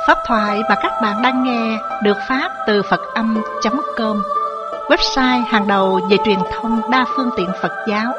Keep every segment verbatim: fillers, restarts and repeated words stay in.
Pháp thoại mà các bạn đang nghe được phát từ Phật Âm chấm com, website hàng đầu về truyền thông đa phương tiện Phật giáo.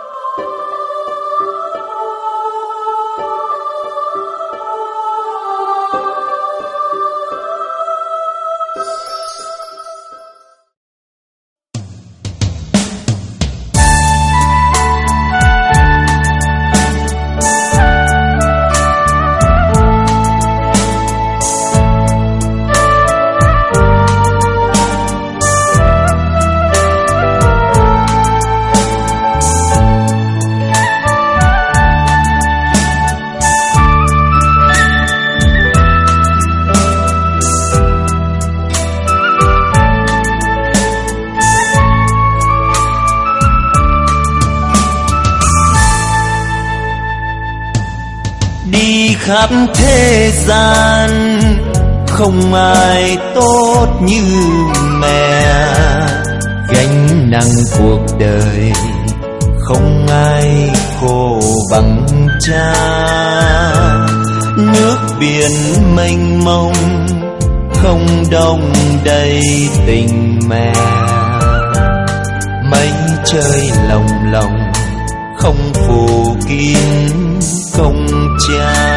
Khắp thế gian không ai tốt như mẹ, gánh nặng cuộc đời không ai khổ bằng cha. Nước biển mênh mông không đông đầy tình mẹ, mây trời lồng lộng không phủ kín công cha.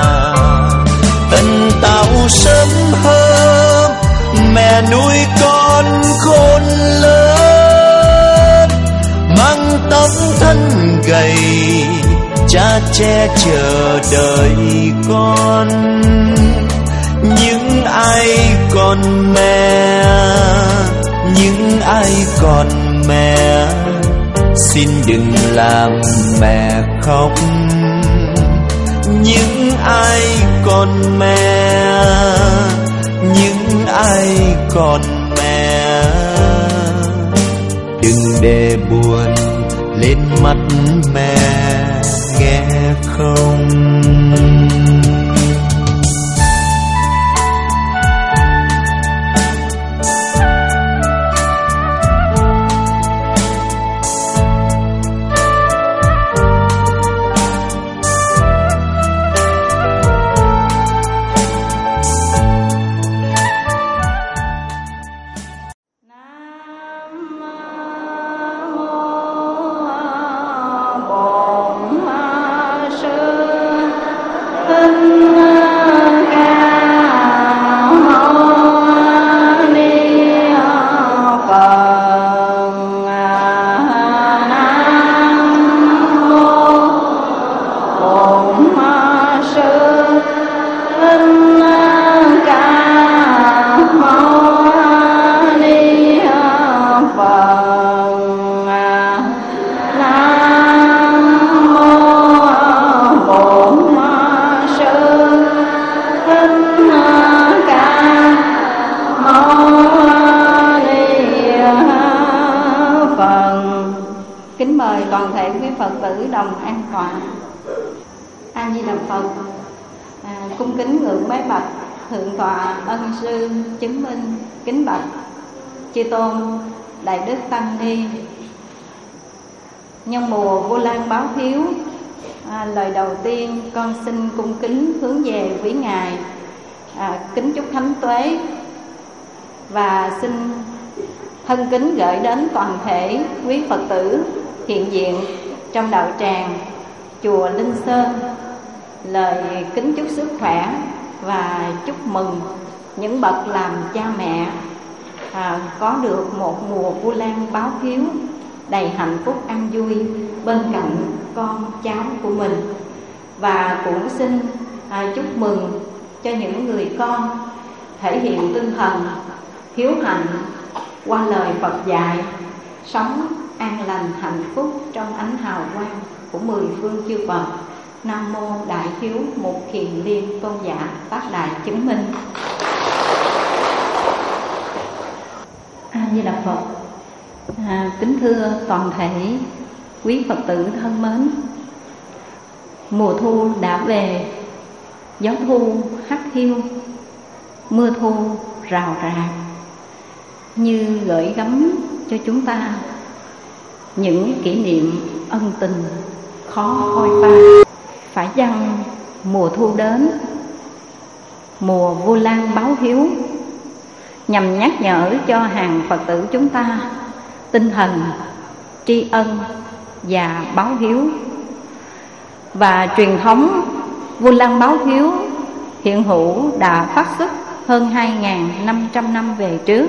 Tần tảo sớm hôm mẹ nuôi con khôn lớn, mang tóc thân gầy cha che chở đời con. Những ai còn mẹ, những ai còn mẹ, xin đừng làm mẹ khóc. Những ai còn mẹ, những ai còn mẹ, đừng để buồn lên mắt mẹ, nghe không? Chứng minh kính bạch chư tôn đại đức tăng ni. Nhân mùa Vu Lan báo hiếu, à, lời đầu tiên con xin cung kính hướng về quý ngài, à, kính chúc thánh tuế và xin thân kính gửi đến toàn thể quý Phật tử hiện diện trong đạo tràng chùa Linh Sơn lời kính chúc sức khỏe và chúc mừng những bậc làm cha mẹ à, có được một mùa Vu Lan báo hiếu đầy hạnh phúc an vui bên cạnh con cháu của mình. Và cũng xin à, chúc mừng cho những người con thể hiện tinh thần hiếu hạnh qua lời Phật dạy, sống an lành hạnh phúc trong ánh hào quang của mười phương chư Phật. Nam mô Đại Hiếu Một Kiền Liên Tôn Giả Tác Đại Chứng Minh. A Di Đà Phật. À, kính thưa toàn thể quý Phật tử thân mến, mùa thu đã về, gió thu hắt hiu, mưa thu rào rạc, như gửi gắm cho chúng ta những kỷ niệm ân tình khó phôi pha. Phải chăng mùa thu đến, mùa Vu Lan báo hiếu, nhằm nhắc nhở cho hàng Phật tử chúng ta tinh thần tri ân và báo hiếu. Và truyền thống Vu Lan báo hiếu hiện hữu đã phát xuất hơn hai nghìn năm trăm năm về trước.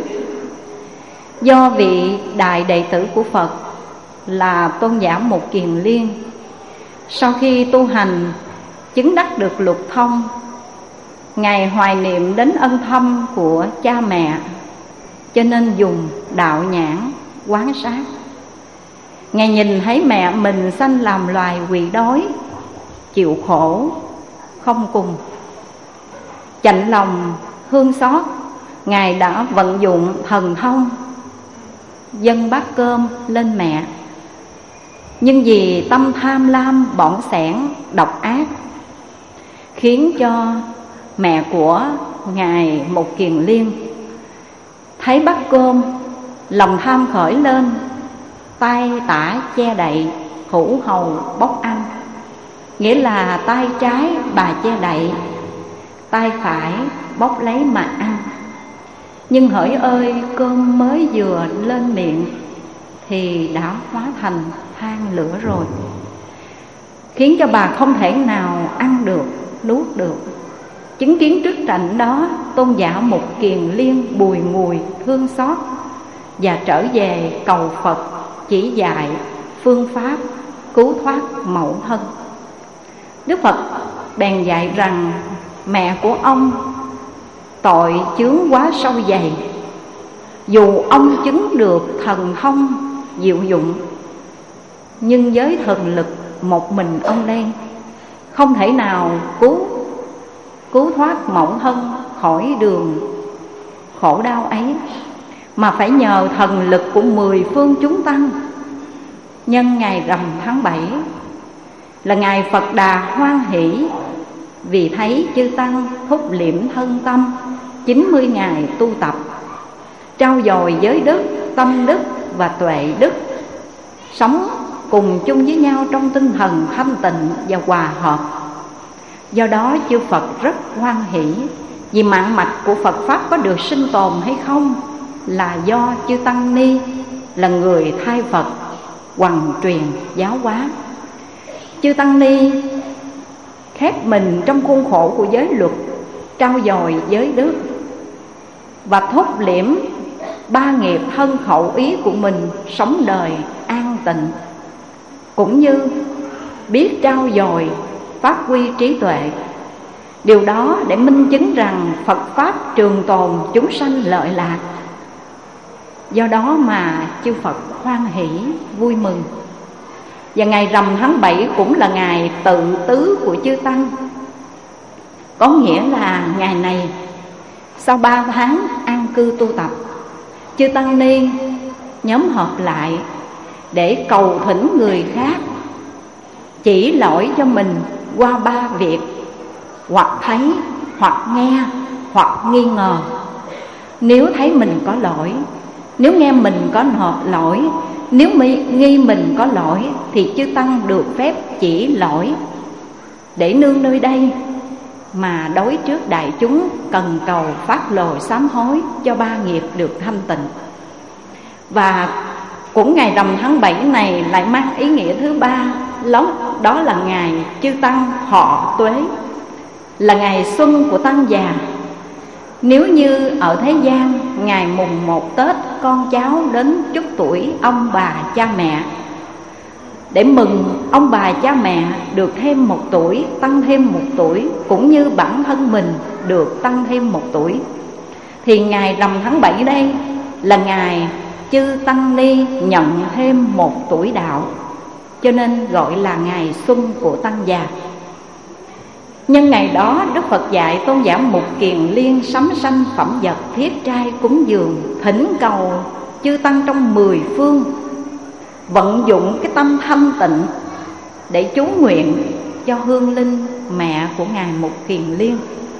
Do vị đại đệ tử của Phật là Tôn giả Mục Kiền Liên, sau khi tu hành chứng đắc được lục thông, Ngài hoài niệm đến ân thâm của cha mẹ, cho nên dùng đạo nhãn quán sát. Ngài nhìn thấy mẹ mình sanh làm loài quỷ đói, chịu khổ không cùng. Chạnh lòng thương xót, Ngài đã vận dụng thần thông dâng bát cơm lên mẹ. Nhưng vì tâm tham lam bỏn sẻn độc ác, khiến cho mẹ của Ngài Mục Kiền Liên thấy bát cơm, lòng tham khởi lên, tay tả che đậy, hữu hầu bóc ăn. Nghĩa là tay trái bà che đậy, tay phải bóc lấy mà ăn. Nhưng hỡi ơi, cơm mới vừa lên miệng thì đã hóa thành than lửa rồi, khiến cho bà không thể nào ăn được, nuốt được. Chứng kiến trước cảnh đó, Tôn giả Mục Kiền Liên bùi ngùi thương xót và trở về cầu Phật chỉ dạy phương pháp cứu thoát mẫu thân. Đức Phật bèn dạy rằng mẹ của ông tội chướng quá sâu dày, dù ông chứng được thần thông diệu dụng, nhưng với thần lực một mình ông đây không thể nào cứu cứu thoát mẫu thân khỏi đường khổ đau ấy, mà phải nhờ thần lực của mười phương chúng tăng. Nhân ngày rằm tháng bảy là ngày Phật Đà hoan hỷ, vì thấy chư tăng thúc liệm thân tâm chín mươi ngày tu tập, trau dồi giới đức, tâm đức và tuệ đức, sống cùng chung với nhau trong tinh thần thanh tịnh và hòa hợp. Do đó chư Phật rất hoan hỷ, vì mạng mạch của Phật Pháp có được sinh tồn hay không là do chư Tăng Ni là người thay Phật hoằng truyền giáo hóa. Chư Tăng Ni khép mình trong khuôn khổ của giới luật, trau dồi giới đức và thúc liễm ba nghiệp thân khẩu ý của mình, sống đời an tịnh, cũng như biết trau dồi phát huy trí tuệ. Điều đó để minh chứng rằng Phật Pháp trường tồn, chúng sanh lợi lạc. Do đó mà chư Phật hoan hỷ vui mừng. Và ngày rằm tháng bảy cũng là ngày tự tứ của chư Tăng, có nghĩa là ngày này sau ba tháng an cư tu tập, chư Tăng Ni nhóm họp lại để cầu thỉnh người khác chỉ lỗi cho mình qua ba việc: hoặc thấy, hoặc nghe, hoặc nghi ngờ. Nếu thấy mình có lỗi, nếu nghe mình có nộp lỗi, nếu nghi mình có lỗi, thì chư Tăng được phép chỉ lỗi để nương nơi đây mà đối trước đại chúng cần cầu phát lộ sám hối cho ba nghiệp được thanh tịnh. Và cũng ngày rằm tháng bảy này lại mang ý nghĩa thứ ba, đó là ngày chư Tăng họ tuế, là ngày xuân của Tăng già. Nếu như ở thế gian, ngày mùng một Tết con cháu đến chúc tuổi ông bà cha mẹ, để mừng ông bà cha mẹ được thêm một tuổi, tăng thêm một tuổi, cũng như bản thân mình được tăng thêm một tuổi, thì ngày rằm tháng bảy đây là ngày chư Tăng Ni nhận thêm một tuổi đạo, cho nên gọi là ngày xuân của Tăng già. Nhân ngày đó, Đức Phật dạy Tôn giả Mục Kiền Liên sắm sanh phẩm vật thiết trai cúng dường, thỉnh cầu chư Tăng trong mười phương vận dụng cái tâm thanh tịnh để chú nguyện cho hương linh mẹ của Ngài Mục Kiền Liên.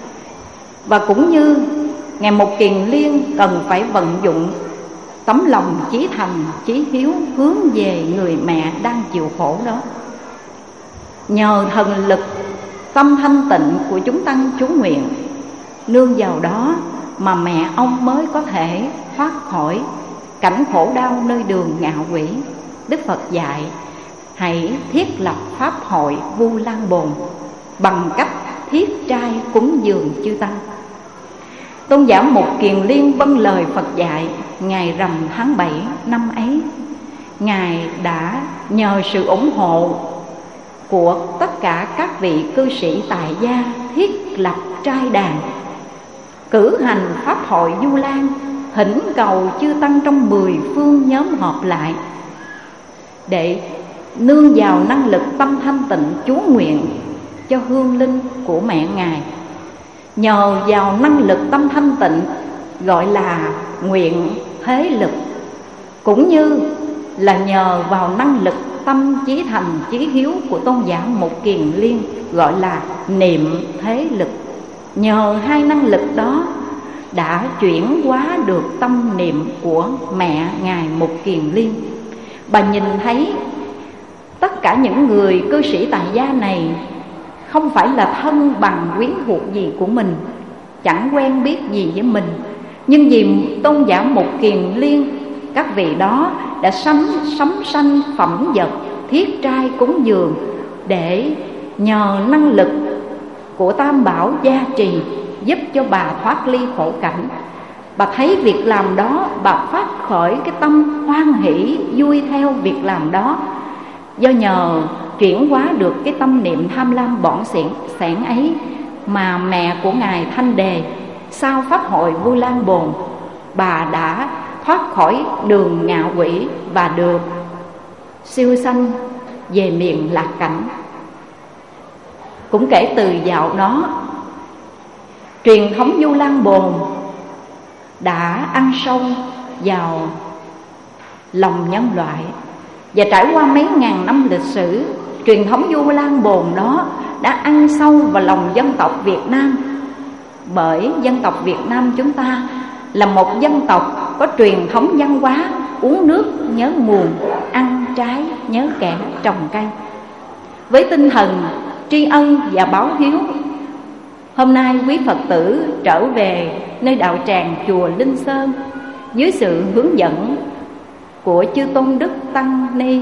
Và cũng như Ngài Mục Kiền Liên cần phải vận dụng tấm lòng chí thành, chí hiếu hướng về người mẹ đang chịu khổ đó. Nhờ thần lực tâm thanh tịnh của chúng tăng chú nguyện, Nương vào đó mà mẹ ông mới có thể thoát khỏi cảnh khổ đau nơi đường ngạ quỷ. Đức Phật dạy hãy thiết lập pháp hội Vu Lan Bồn bằng cách thiết trai cúng dường chư tăng. Tôn giả Mục Kiền Liên vâng lời Phật dạy. Ngày rằm tháng bảy năm ấy, Ngài đã nhờ sự ủng hộ của tất cả các vị cư sĩ tại gia thiết lập trai đàn, cử hành pháp hội Du Lan, thỉnh cầu chư tăng trong mười phương nhóm họp lại để nương vào năng lực tâm thanh tịnh chú nguyện cho hương linh của mẹ Ngài. Nhờ vào năng lực tâm thanh tịnh gọi là nguyện thế lực, cũng như là nhờ vào năng lực tâm chí thành chí hiếu của tôn giả Mục Kiền Liên gọi là niệm thế lực. Nhờ hai năng lực đó đã chuyển hóa được tâm niệm của mẹ Ngài Mục Kiền Liên. Bà nhìn thấy tất cả những người cư sĩ tại gia này không phải là thân bằng quyến thuộc gì của mình, chẳng quen biết gì với mình, nhưng vì tôn giả Mục Kiền Liên, các vị đó đã sắm sắm sanh phẩm vật thiết trai cúng dường để nhờ năng lực của Tam Bảo gia trì giúp cho bà thoát ly khổ cảnh. Bà thấy việc làm đó, bà phát khởi cái tâm hoan hỷ vui theo việc làm đó. Do nhờ chuyển hóa được cái tâm niệm tham lam bỏn xẻn xẻn ấy mà mẹ của Ngài Thanh Đề sau pháp hội Vu Lan Bồn, bà đã thoát khỏi đường ngạ quỷ và được siêu sanh về miền lạc cảnh. Cũng kể từ dạo đó, truyền thống Vu Lan Bồn đã ăn sâu vào lòng nhân loại. Và trải qua mấy ngàn năm lịch sử, truyền thống Vu Lan Bồn đó đã ăn sâu vào lòng dân tộc Việt Nam. Bởi dân tộc Việt Nam chúng ta là một dân tộc có truyền thống văn hóa uống nước nhớ nguồn, ăn trái nhớ kẻ trồng cây. Với tinh thần tri ân và báo hiếu, hôm nay quý Phật tử trở về nơi đạo tràng chùa Linh Sơn dưới sự hướng dẫn của chư Tôn Đức Tăng Ni,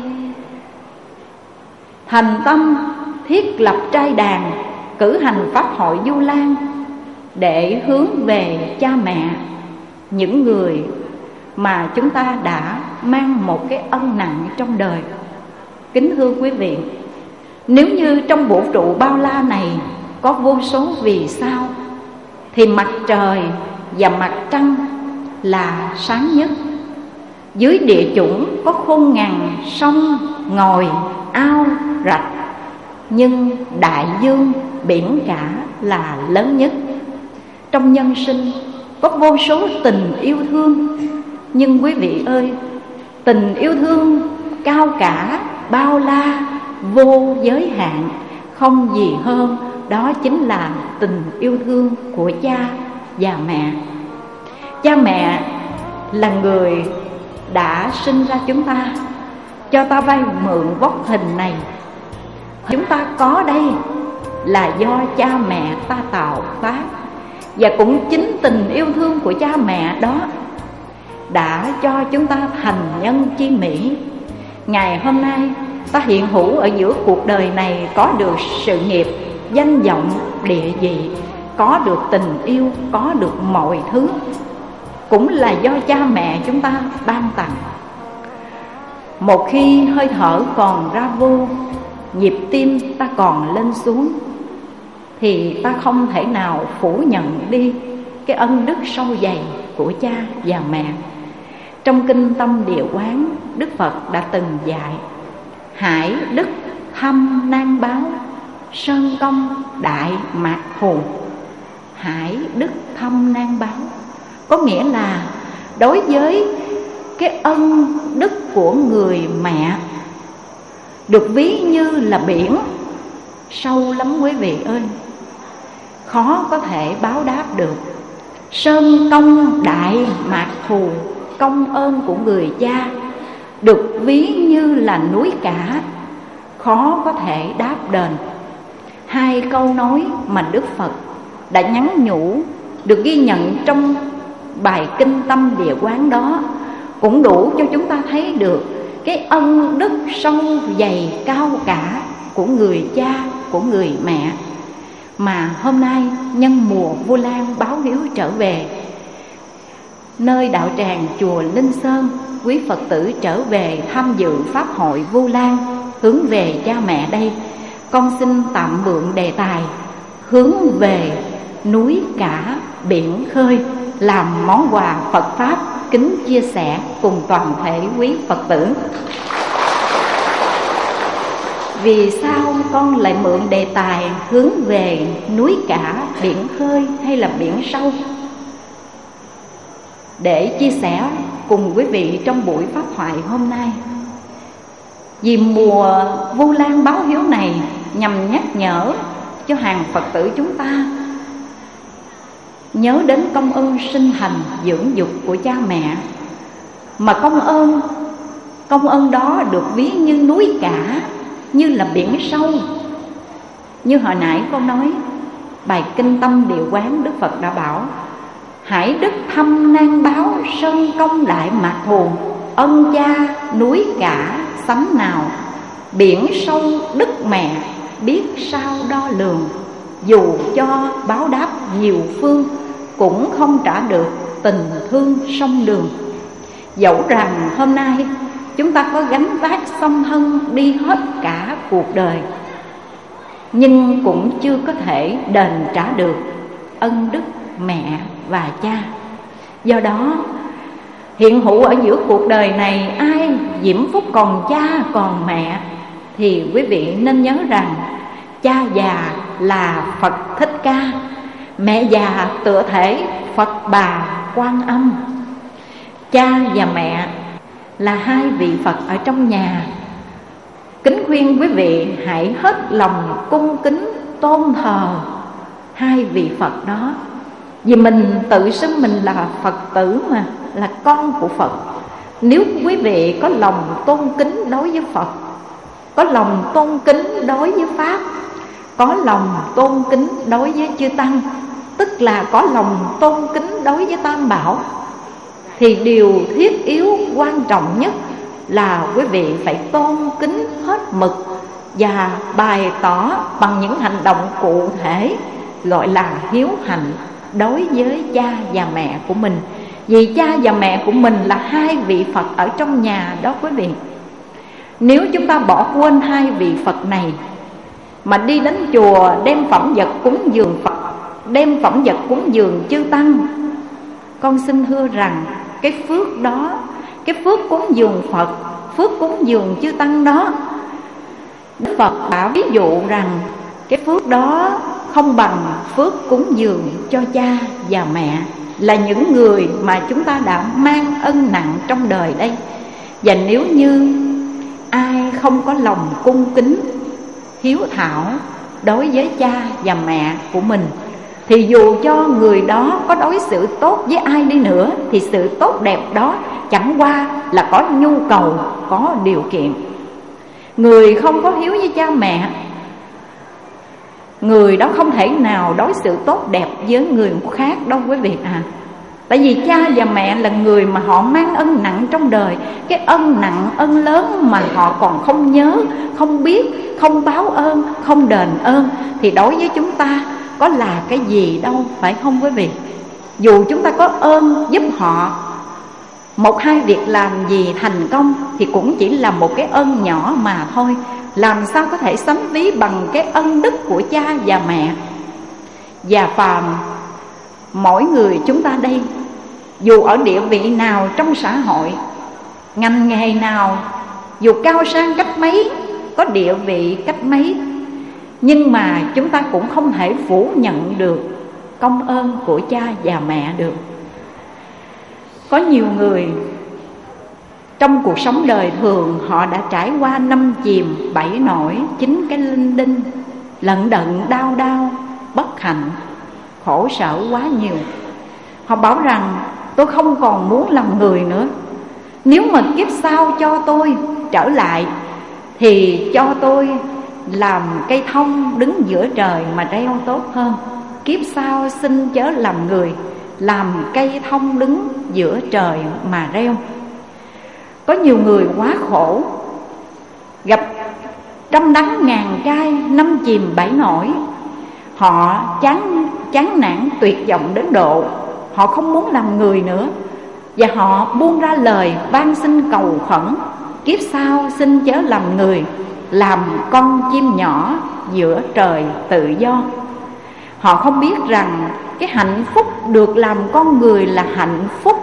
thành tâm thiết lập trai đàn, cử hành pháp hội Du Lan để hướng về cha mẹ, những người mà chúng ta đã mang một cái ân nặng trong đời. Kính thưa quý vị, nếu như trong vũ trụ bao la này có vô số vì sao, thì mặt trời và mặt trăng là sáng nhất. Dưới địa chủng có khôn ngàn sông, ngòi, ao, rạch, nhưng đại dương, biển cả là lớn nhất. Trong nhân sinh có vô số tình yêu thương, nhưng quý vị ơi, tình yêu thương cao cả, bao la, vô giới hạn, không gì hơn. Đó chính là tình yêu thương của cha và mẹ. Cha mẹ là người đã sinh ra chúng ta, cho ta vay mượn vóc hình này. Chúng ta có đây là do cha mẹ ta tạo tác. Và cũng chính tình yêu thương của cha mẹ đó đã cho chúng ta thành nhân chi mỹ. Ngày hôm nay ta hiện hữu ở giữa cuộc đời này, có được sự nghiệp, danh vọng, địa vị, có được tình yêu, có được mọi thứ, cũng là do cha mẹ chúng ta ban tặng. Một khi hơi thở còn ra vô, nhịp tim ta còn lên xuống, thì ta không thể nào phủ nhận đi cái ân đức sâu dày của cha và mẹ. Trong Kinh Tâm Địa Quán, Đức Phật đã từng dạy: hải đức thâm nan báo, sơn công đại mạc thù. Hải đức thâm nan báo có nghĩa là đối với cái ân đức của người mẹ, được ví như là biển, sâu lắm quý vị ơi, khó có thể báo đáp được. Sơn công đại mạc thù, công ơn của người cha được ví như là núi cả, khó có thể đáp đền. Hai câu nói mà Đức Phật đã nhắn nhủ được ghi nhận trong bài kinh Tâm Địa Quán đó cũng đủ cho chúng ta thấy được cái ân đức sâu dày cao cả của người cha, của người mẹ. Mà hôm nay nhân mùa Vu Lan báo hiếu trở về, nơi đạo tràng chùa Linh Sơn, quý Phật tử trở về tham dự Pháp hội Vu Lan hướng về cha mẹ đây, con xin tạm mượn đề tài hướng về núi cả biển khơi làm món quà Phật Pháp kính chia sẻ cùng toàn thể quý Phật tử. Vì sao con lại mượn đề tài hướng về núi cả biển khơi hay là biển sâu để chia sẻ cùng quý vị trong buổi pháp thoại hôm nay? Vì mùa Vu Lan báo hiếu này nhằm nhắc nhở cho hàng Phật tử chúng ta nhớ đến công ơn sinh thành dưỡng dục của cha mẹ. Mà công ơn công ơn đó được ví như núi cả, như là biển sâu. Như hồi nãy con nói, bài kinh Tâm Địa Quán Đức Phật đã bảo: hãy đức thâm nan báo, sơn công lại mạc thù. Ân cha núi cả sánh nào, biển sâu đức mẹ biết sao đo lường. Dù cho báo đáp nhiều phương, cũng không trả được tình thương sông đường. Dẫu rằng hôm nay chúng ta có gánh vác song thân đi hết cả cuộc đời, nhưng cũng chưa có thể đền trả được ân đức mẹ và cha. Do đó, hiện hữu ở giữa cuộc đời này, ai diễm phúc còn cha còn mẹ, thì quý vị nên nhớ rằng cha già là Phật Thích Ca, mẹ già tựa thể Phật Bà Quan Âm. Cha và mẹ là hai vị Phật ở trong nhà. Kính khuyên quý vị hãy hết lòng cung kính tôn thờ hai vị Phật đó. Vì mình tự xưng mình là Phật tử mà, là con của Phật. Nếu quý vị có lòng tôn kính đối với Phật, có lòng tôn kính đối với Pháp, có lòng tôn kính đối với chư Tăng, tức là có lòng tôn kính đối với Tam Bảo, thì điều thiết yếu quan trọng nhất là quý vị phải tôn kính hết mực và bày tỏ bằng những hành động cụ thể, gọi là hiếu hạnh đối với cha và mẹ của mình. Vì cha và mẹ của mình là hai vị Phật ở trong nhà đó quý vị. Nếu chúng ta bỏ quên hai vị Phật này mà đi đến chùa đem phẩm vật cúng dường Phật, đem phẩm vật cúng dường chư Tăng, con xin thưa rằng cái phước đó, cái phước cúng dường Phật, phước cúng dường chư Tăng đó, Đức Phật đã ví dụ rằng cái phước đó không bằng phước cúng dường cho cha và mẹ, là những người mà chúng ta đã mang ân nặng trong đời đây. Và nếu như ai không có lòng cung kính hiếu thảo đối với cha và mẹ của mình, thì dù cho người đó có đối xử tốt với ai đi nữa, thì sự tốt đẹp đó chẳng qua là có nhu cầu, có điều kiện. Người không có hiếu với cha mẹ, người đó không thể nào đối xử tốt đẹp với người khác đâu quý vị à. Tại vì cha và mẹ là người mà họ mang ân nặng trong đời. Cái ân nặng, ân lớn mà họ còn không nhớ, không biết, không báo ơn, không đền ơn, thì đối với chúng ta có là cái gì đâu, phải không quý vị? Dù chúng ta có ơn giúp họ một hai việc làm gì thành công, thì cũng chỉ là một cái ơn nhỏ mà thôi. Làm sao có thể sánh ví bằng cái ân đức của cha và mẹ. Và phàm mỗi người chúng ta đây, dù ở địa vị nào trong xã hội, ngành nghề nào, dù cao sang cách mấy, có địa vị cách mấy, nhưng mà chúng ta cũng không thể phủ nhận được công ơn của cha và mẹ được. Có nhiều người trong cuộc sống đời thường, họ đã trải qua năm chìm bảy nổi, chín cái linh đinh, lận đận đau đau, bất hạnh, khổ sở quá nhiều. Họ bảo rằng tôi không còn muốn làm người nữa. Nếu mà kiếp sau cho tôi trở lại, thì cho tôi làm cây thông đứng giữa trời mà treo tốt hơn. kiếp sau xin chớ làm người, làm cây thông đứng giữa trời mà reo. Có nhiều người quá khổ, gặp trăm đắng ngàn cay, năm chìm bảy nổi. Họ chán chán nản tuyệt vọng đến độ họ không muốn làm người nữa, và họ buông ra lời van xin cầu khẩn: kiếp sau xin chớ làm người, làm con chim nhỏ giữa trời tự do. Họ không biết rằng cái hạnh phúc được làm con người là hạnh phúc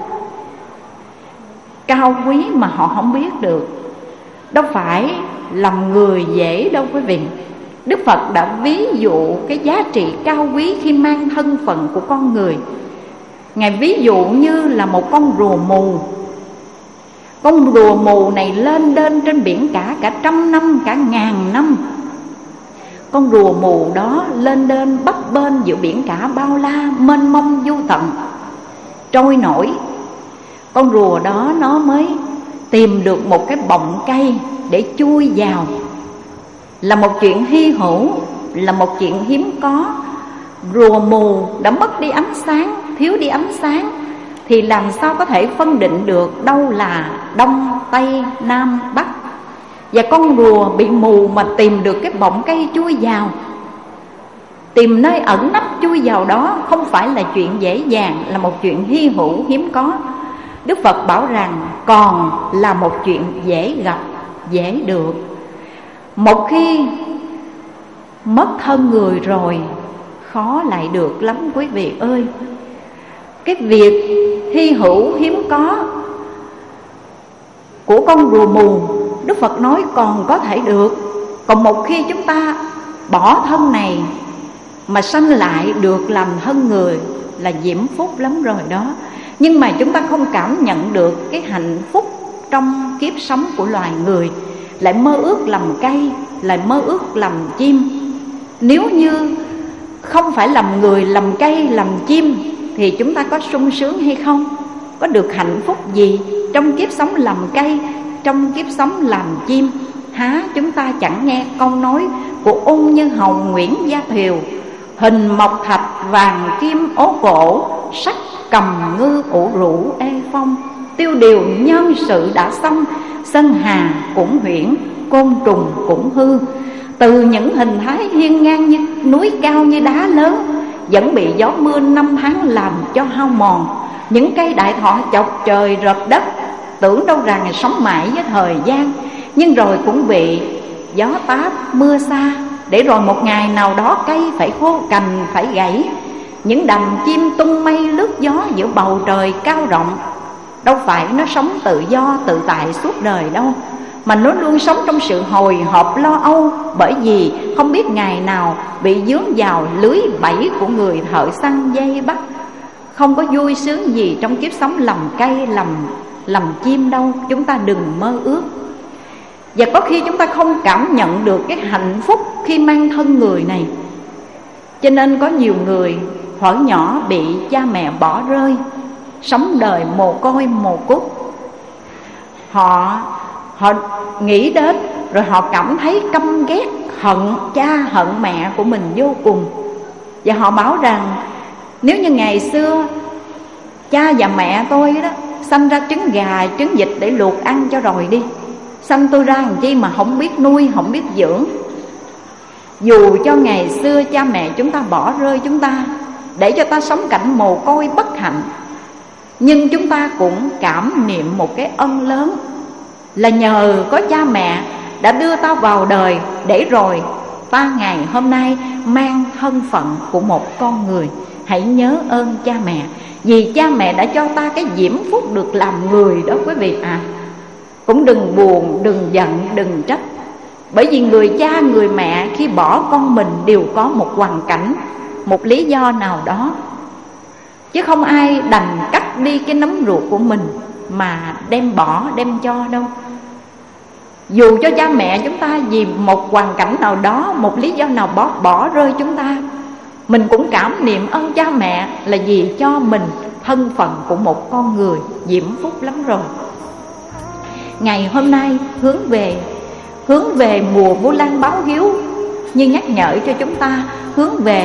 cao quý mà họ không biết được. Đâu phải làm người dễ đâu quý vị. Đức Phật đã ví dụ cái giá trị cao quý khi mang thân phận của con người. Ngài ví dụ như là một con rùa mù. Con rùa mù này lên đên trên biển cả cả trăm năm, cả ngàn năm. Con rùa mù đó lên đên bấp bênh giữa biển cả bao la, mênh mông vô tận, trôi nổi. Con rùa đó nó mới tìm được một cái bọng cây để chui vào, là một chuyện hy hữu, là một chuyện hiếm có. Rùa mù đã mất đi ánh sáng, thiếu đi ánh sáng, thì làm sao có thể phân định được đâu là đông, tây, nam, bắc. Và con rùa bị mù mà tìm được cái bọng cây chui vào, tìm nơi ẩn nấp chui vào đó không phải là chuyện dễ dàng, là một chuyện hy hữu hiếm có. Đức Phật bảo rằng còn là một chuyện dễ gặp, dễ được. Một khi mất thân người rồi, khó lại được lắm quý vị ơi. Cái việc hy hữu hiếm có của con rùa mù, Đức Phật nói còn có thể được. Còn một khi chúng ta bỏ thân này mà sanh lại được làm thân người là diễm phúc lắm rồi đó. Nhưng mà chúng ta không cảm nhận được cái hạnh phúc trong kiếp sống của loài người, lại mơ ước làm cây, lại mơ ước làm chim. Nếu như không phải làm người, làm cây, làm chim thì chúng ta có sung sướng hay không? Có được hạnh phúc gì trong kiếp sống làm cây, trong kiếp sống làm chim? Há chúng ta chẳng nghe câu nói của Ôn Như Hồng Nguyễn Gia Thiều: hình mộc thạch vàng kim ố cổ, sắc cầm ngư ủ rũ ê phong. Tiêu điều nhân sự đã xong, sơn hà cũng huyễn, côn trùng cũng hư. Từ những hình thái hiên ngang như núi cao như đá lớn, vẫn bị gió mưa năm tháng làm cho hao mòn. Những cây đại thọ chọc trời rợp đất, tưởng đâu rằng sống mãi với thời gian, nhưng rồi cũng bị gió táp mưa xa, để rồi một ngày nào đó cây phải khô cành, phải gãy. Những đầm chim tung mây lướt gió giữa bầu trời cao rộng, đâu phải nó sống tự do tự tại suốt đời đâu, mà nó luôn sống trong sự hồi hộp lo âu, bởi vì không biết ngày nào bị dướng vào lưới bẫy của người thợ săn dây bắt. Không có vui sướng gì trong kiếp sống làm cây, làm, làm chim đâu. Chúng ta đừng mơ ước. Và có khi chúng ta không cảm nhận được cái hạnh phúc khi mang thân người này. Cho nên có nhiều người thuở nhỏ bị cha mẹ bỏ rơi, sống đời mồ côi mồ cút. Họ Họ nghĩ đến rồi họ cảm thấy căm ghét, hận cha hận mẹ của mình vô cùng. Và họ bảo rằng nếu như ngày xưa cha và mẹ tôi đó sanh ra trứng gà, trứng vịt để luộc ăn cho rồi đi, sanh tôi ra làm chi mà không biết nuôi, không biết dưỡng. Dù cho ngày xưa cha mẹ chúng ta bỏ rơi chúng ta, để cho ta sống cảnh mồ côi bất hạnh, nhưng chúng ta cũng cảm niệm một cái ân lớn, là nhờ có cha mẹ đã đưa ta vào đời, để rồi ta ngày hôm nay mang thân phận của một con người. Hãy nhớ ơn cha mẹ, vì cha mẹ đã cho ta cái diễm phúc được làm người đó quý vị ạ. À, cũng đừng buồn, đừng giận, đừng trách. Bởi vì người cha, người mẹ khi bỏ con mình đều có một hoàn cảnh, một lý do nào đó, chứ không ai đành cắt đi cái nấm ruột của mình mà đem bỏ, đem cho đâu. Dù cho cha mẹ chúng ta vì một hoàn cảnh nào đó, một lý do nào bỏ, bỏ rơi chúng ta, mình cũng cảm niệm ơn cha mẹ, là vì cho mình thân phận của một con người diễm phúc lắm rồi. Ngày hôm nay hướng về Hướng về mùa Vu Lan báo hiếu, như nhắc nhở cho chúng ta hướng về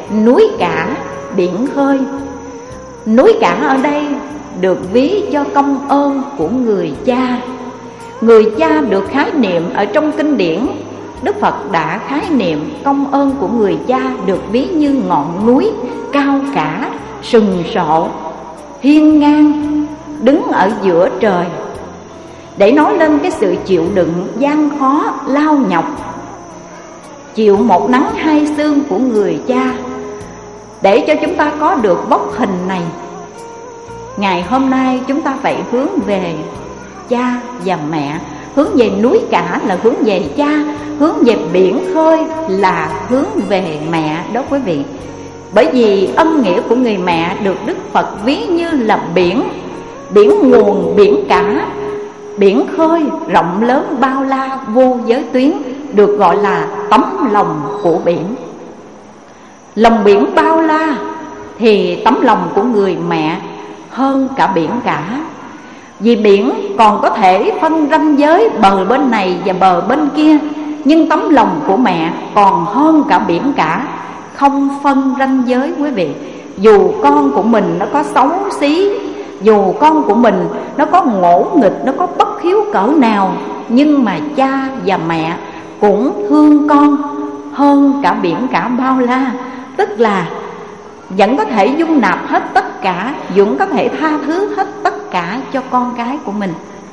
núi cả biển khơi. Núi cả ở đây được ví cho công ơn của người cha. Người cha được khái niệm ở trong kinh điển, Đức Phật đã khái niệm công ơn của người cha được ví như ngọn núi cao cả, sừng sộ, hiên ngang, đứng ở giữa trời, để nói lên cái sự chịu đựng gian khó, lao nhọc, chịu một nắng hai sương của người cha, để cho chúng ta có được vóc hình này. Ngày hôm nay chúng ta phải hướng về cha và mẹ. Hướng về núi cả là hướng về cha, hướng về biển khơi là hướng về mẹ đó quý vị. Bởi vì ân nghĩa của người mẹ được Đức Phật ví như là biển, biển nguồn, biển cả, biển khơi rộng lớn bao la vô giới tuyến, được gọi là tấm lòng của biển. Lòng biển bao la thì tấm lòng của người mẹ hơn cả biển cả. Vì biển còn có thể phân ranh giới bờ bên này và bờ bên kia, nhưng tấm lòng của mẹ còn hơn cả biển cả, không phân ranh giới quý vị. Dù con của mình nó có xấu xí, dù con của mình nó có ngỗ nghịch, nó có bất hiếu cỡ nào, nhưng mà cha và mẹ cũng thương con hơn cả biển cả bao la. Tức là vẫn có thể dung nạp hết tất cả, vẫn có thể tha thứ hết tất cả cho con cái của mình.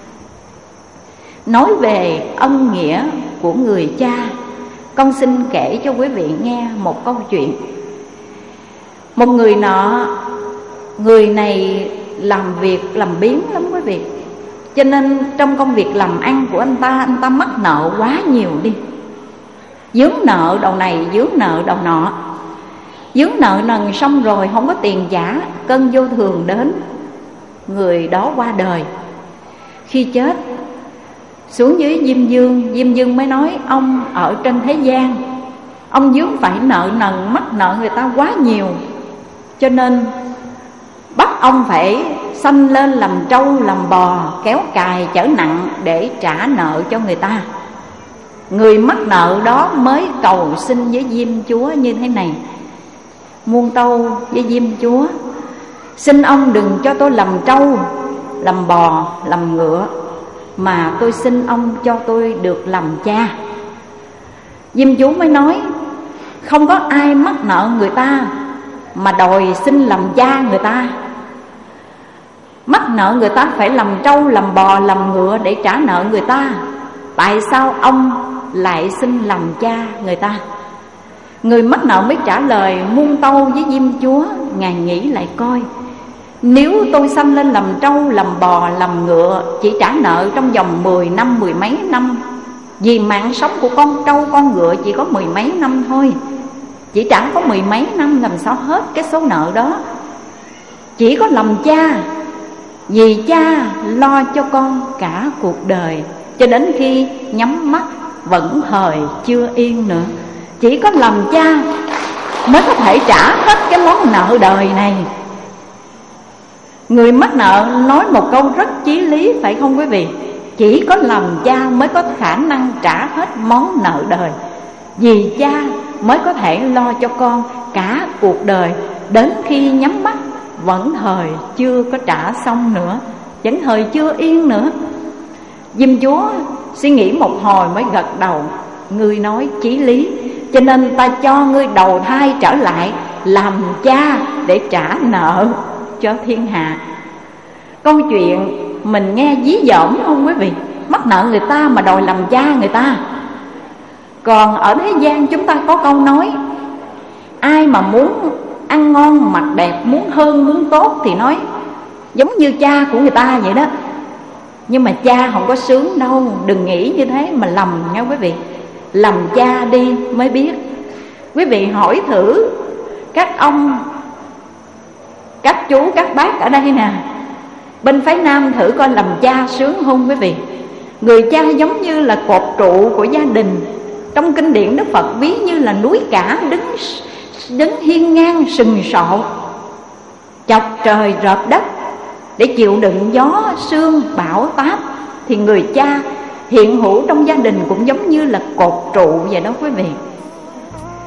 Nói về ân nghĩa của người cha, con xin kể cho quý vị nghe một câu chuyện. Một người nọ, người này làm việc làm biếng lắm quý vị, cho nên trong công việc làm ăn của anh ta, anh ta mắc nợ quá nhiều đi. Vướng nợ đầu này, vướng nợ đầu nọ. Vướng nợ nần xong rồi không có tiền trả, cơn vô thường đến, người đó qua đời. Khi chết xuống dưới Diêm Dương, Diêm Dương mới nói ông ở trên thế gian, ông vướng phải nợ nần, mắc nợ người ta quá nhiều, cho nên bắt ông phải sanh lên làm trâu làm bò, kéo cài chở nặng để trả nợ cho người ta. Người mắc nợ đó mới cầu xin với Diêm Chúa như thế này: muôn tâu với Diêm Chúa, xin ông đừng cho tôi làm trâu, làm bò, làm ngựa, mà tôi xin ông cho tôi được làm cha. Diêm Chúa mới nói: không có ai mắc nợ người ta mà đòi xin làm cha người ta. Mắc nợ người ta phải làm trâu, làm bò, làm ngựa để trả nợ người ta, tại sao ông lại xin làm cha người ta? Người mắc nợ mới trả lời muôn tâu với Diêm Chúa: ngài nghĩ lại coi, nếu tôi sanh lên làm trâu, làm bò, làm ngựa, chỉ trả nợ trong vòng mười năm, mười mấy năm, vì mạng sống của con trâu, con ngựa chỉ có mười mấy năm thôi, chỉ trả có mười mấy năm, làm sao hết cái số nợ đó. Chỉ có làm cha, vì cha lo cho con cả cuộc đời, cho đến khi nhắm mắt vẫn thời chưa yên nữa. Chỉ có làm cha mới có thể trả hết cái món nợ đời này. Người mắc nợ nói một câu rất chí lý, phải không quý vị? Chỉ có làm cha mới có khả năng trả hết món nợ đời, vì cha mới có thể lo cho con cả cuộc đời, đến khi nhắm mắt vẫn thời chưa có trả xong nữa, vẫn thời chưa yên nữa. Diêm Chúa suy nghĩ một hồi mới gật đầu: ngươi nói chí lý, cho nên ta cho ngươi đầu thai trở lại làm cha để trả nợ cho thiên hạ. Câu chuyện mình nghe dí dỏm không quý vị? Mắc nợ người ta mà đòi làm cha người ta. Còn ở thế gian chúng ta có câu nói: ai mà muốn ăn ngon mặc đẹp, muốn hơn muốn tốt thì nói giống như cha của người ta vậy đó. Nhưng mà cha không có sướng đâu, đừng nghĩ như thế mà lầm nha quý vị. Làm cha đi mới biết. Quý vị hỏi thử các ông, các chú, các bác ở đây nè, bên phái nam thử coi làm cha sướng không quý vị. Người cha giống như là cột trụ của gia đình. Trong kinh điển Đức Phật ví như là núi cả đứng đứng hiên ngang sừng sộ, chọc trời rợp đất để chịu đựng gió sương bão táp. Thì người cha hiện hữu trong gia đình cũng giống như là cột trụ vậy đó quý vị.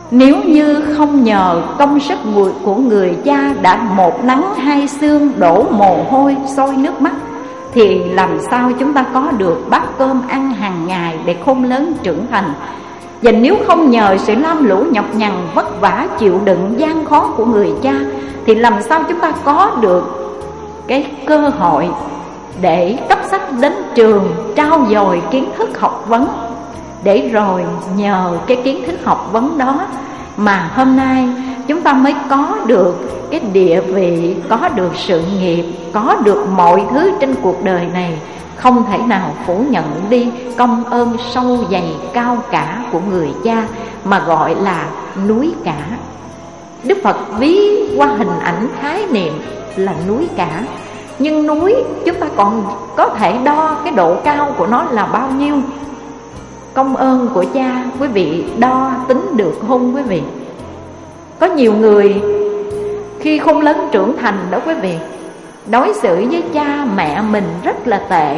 Nếu như không nhờ công sức của người cha đã một nắng hai sương đổ mồ hôi sôi nước mắt, thì làm sao chúng ta có được bát cơm ăn hàng ngày để khôn lớn trưởng thành. Và nếu không nhờ sự lam lũ nhọc nhằn vất vả chịu đựng gian khó của người cha, thì làm sao chúng ta có được cái cơ hội để cấp sách đến trường trao dồi kiến thức học vấn, để rồi nhờ cái kiến thức học vấn đó mà hôm nay chúng ta mới có được cái địa vị, có được sự nghiệp, có được mọi thứ trên cuộc đời này. Không thể nào phủ nhận đi công ơn sâu dày cao cả của người cha mà gọi là núi cả. Đức Phật ví qua hình ảnh khái niệm là núi cả. Nhưng núi chúng ta còn có thể đo cái độ cao của nó là bao nhiêu. Công ơn của cha quý vị đo tính được không quý vị? Có nhiều người khi không lớn trưởng thành đó quý vị, đối xử với cha mẹ mình rất là tệ,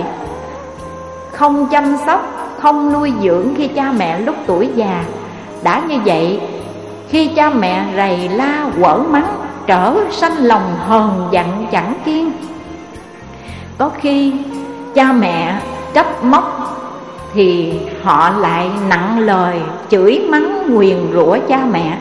không chăm sóc, không nuôi dưỡng khi cha mẹ lúc tuổi già. Đã như vậy, khi cha mẹ rầy la quở mắng, trở sanh lòng hờn giận chẳng kiên. Có khi cha mẹ trách móc thì họ lại nặng lời chửi mắng nguyền rủa cha mẹ.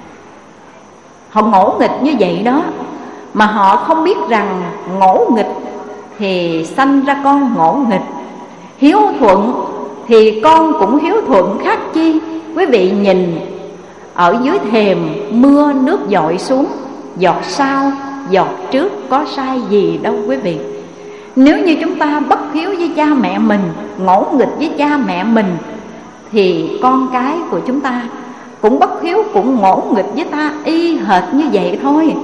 Họ ngỗ nghịch như vậy đó, mà họ không biết rằng ngỗ nghịch thì sanh ra con ngỗ nghịch, hiếu thuận thì con cũng hiếu thuận khác chi. Quý vị nhìn ở dưới thềm mưa nước dội xuống, giọt sau giọt trước có sai gì đâu quý vị. Nếu như chúng ta bất hiếu với cha mẹ mình, ngỗ nghịch với cha mẹ mình, thì con cái của chúng ta cũng bất hiếu, cũng ngỗ nghịch với ta y hệt như vậy thôi.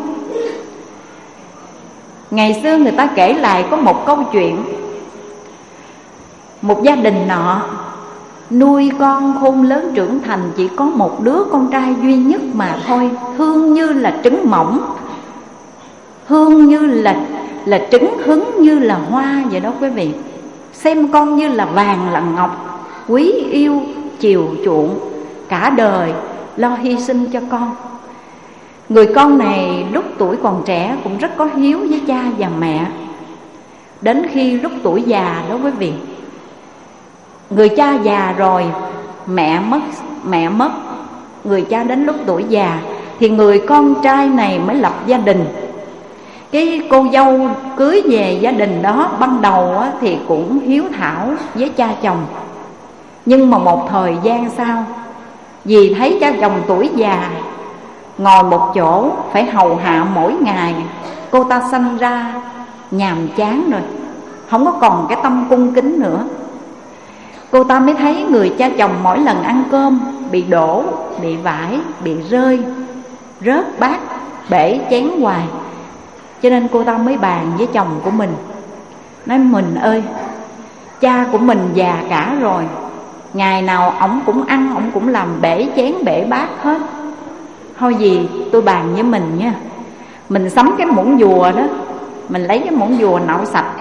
Ngày xưa người ta kể lại có một câu chuyện. Một gia đình nọ nuôi con khôn lớn trưởng thành chỉ có một đứa con trai duy nhất mà thôi, thương như là trứng mỏng, hương như là là trứng, hứng như là hoa vậy đó quý vị. Xem con như là vàng là ngọc, quý yêu chiều chuộng, cả đời lo hy sinh cho con. Người con này lúc tuổi còn trẻ cũng rất có hiếu với cha và mẹ. Đến khi lúc tuổi già đó quý vị, người cha già rồi, mẹ mất, mẹ mất, người cha đến lúc tuổi già, thì người con trai này mới lập gia đình. Cái cô dâu cưới về gia đình đó ban đầu thì cũng hiếu thảo với cha chồng. Nhưng mà một thời gian sau, vì thấy cha chồng tuổi già ngồi một chỗ phải hầu hạ mỗi ngày, cô ta sanh ra nhàm chán rồi, không có còn cái tâm cung kính nữa. Cô ta mới thấy người cha chồng mỗi lần ăn cơm bị đổ, bị vãi, bị rơi, rớt bát, bể chén hoài. Cho nên cô ta mới bàn với chồng của mình, nói mình ơi, cha của mình già cả rồi, ngày nào ổng cũng ăn, ổng cũng làm bể chén bể bát hết. Thôi gì tôi bàn với mình nha, mình sắm cái muỗng dùa đó, mình lấy cái muỗng dùa nạo sạch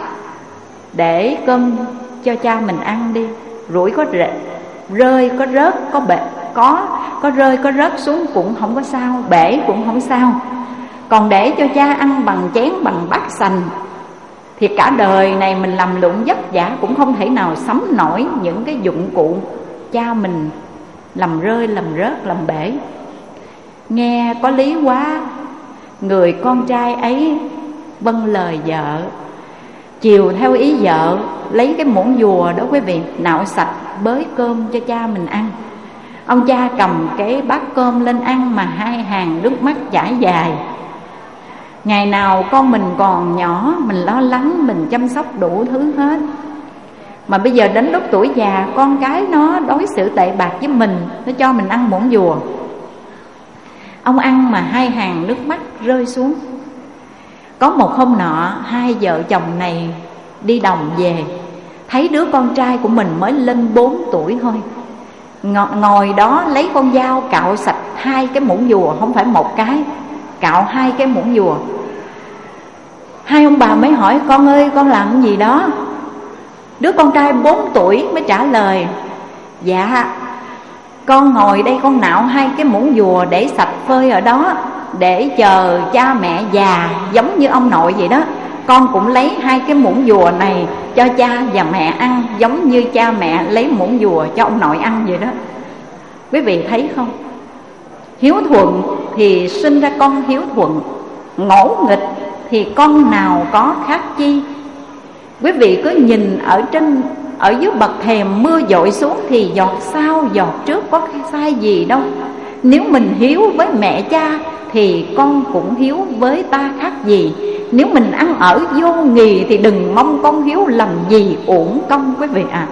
để cơm cho cha mình ăn đi. Rủi có rơi, có rớt, có bể, có có rơi, có rớt xuống cũng không có sao, bể cũng không sao. Còn để cho cha ăn bằng chén, bằng bát sành, thì cả đời này mình làm lụng vất vả cũng không thể nào sắm nổi những cái dụng cụ cha mình làm rơi, làm rớt, làm bể. Nghe có lý quá, người con trai ấy vâng lời vợ, chiều theo ý vợ, lấy cái muỗng dùa đó quý vị, nạo sạch bới cơm cho cha mình ăn. Ông cha cầm cái bát cơm lên ăn mà hai hàng nước mắt chảy dài. Ngày nào con mình còn nhỏ, mình lo lắng, mình chăm sóc đủ thứ hết, mà bây giờ đến lúc tuổi già, con cái nó đối xử tệ bạc với mình, nó cho mình ăn muỗng dùa. Ông ăn mà hai hàng nước mắt rơi xuống. Có một hôm nọ, hai vợ chồng này đi đồng về, thấy đứa con trai của mình mới lên bốn tuổi thôi, ngồi đó lấy con dao cạo sạch hai cái muỗng dùa, không phải một cái, cạo hai cái muỗng dùa. Hai ông bà mới hỏi, con ơi con làm cái gì đó? Đứa con trai bốn tuổi mới trả lời, dạ con ngồi đây con nạo hai cái muỗng dùa để sạch phơi ở đó, để chờ cha mẹ già giống như ông nội vậy đó. Con cũng lấy hai cái muỗng dùa này cho cha và mẹ ăn, giống như cha mẹ lấy muỗng dùa cho ông nội ăn vậy đó. Quý vị thấy không? Hiếu thuận thì sinh ra con hiếu thuận, ngỗ nghịch thì con nào có khác chi. Quý vị cứ nhìn ở trên ở dưới bậc thềm mưa dội xuống thì giọt sau giọt trước có sai gì đâu. Nếu mình hiếu với mẹ cha thì con cũng hiếu với ta khác gì. Nếu mình ăn ở vô nghì thì đừng mong con hiếu làm gì uổng công quý vị ạ. À,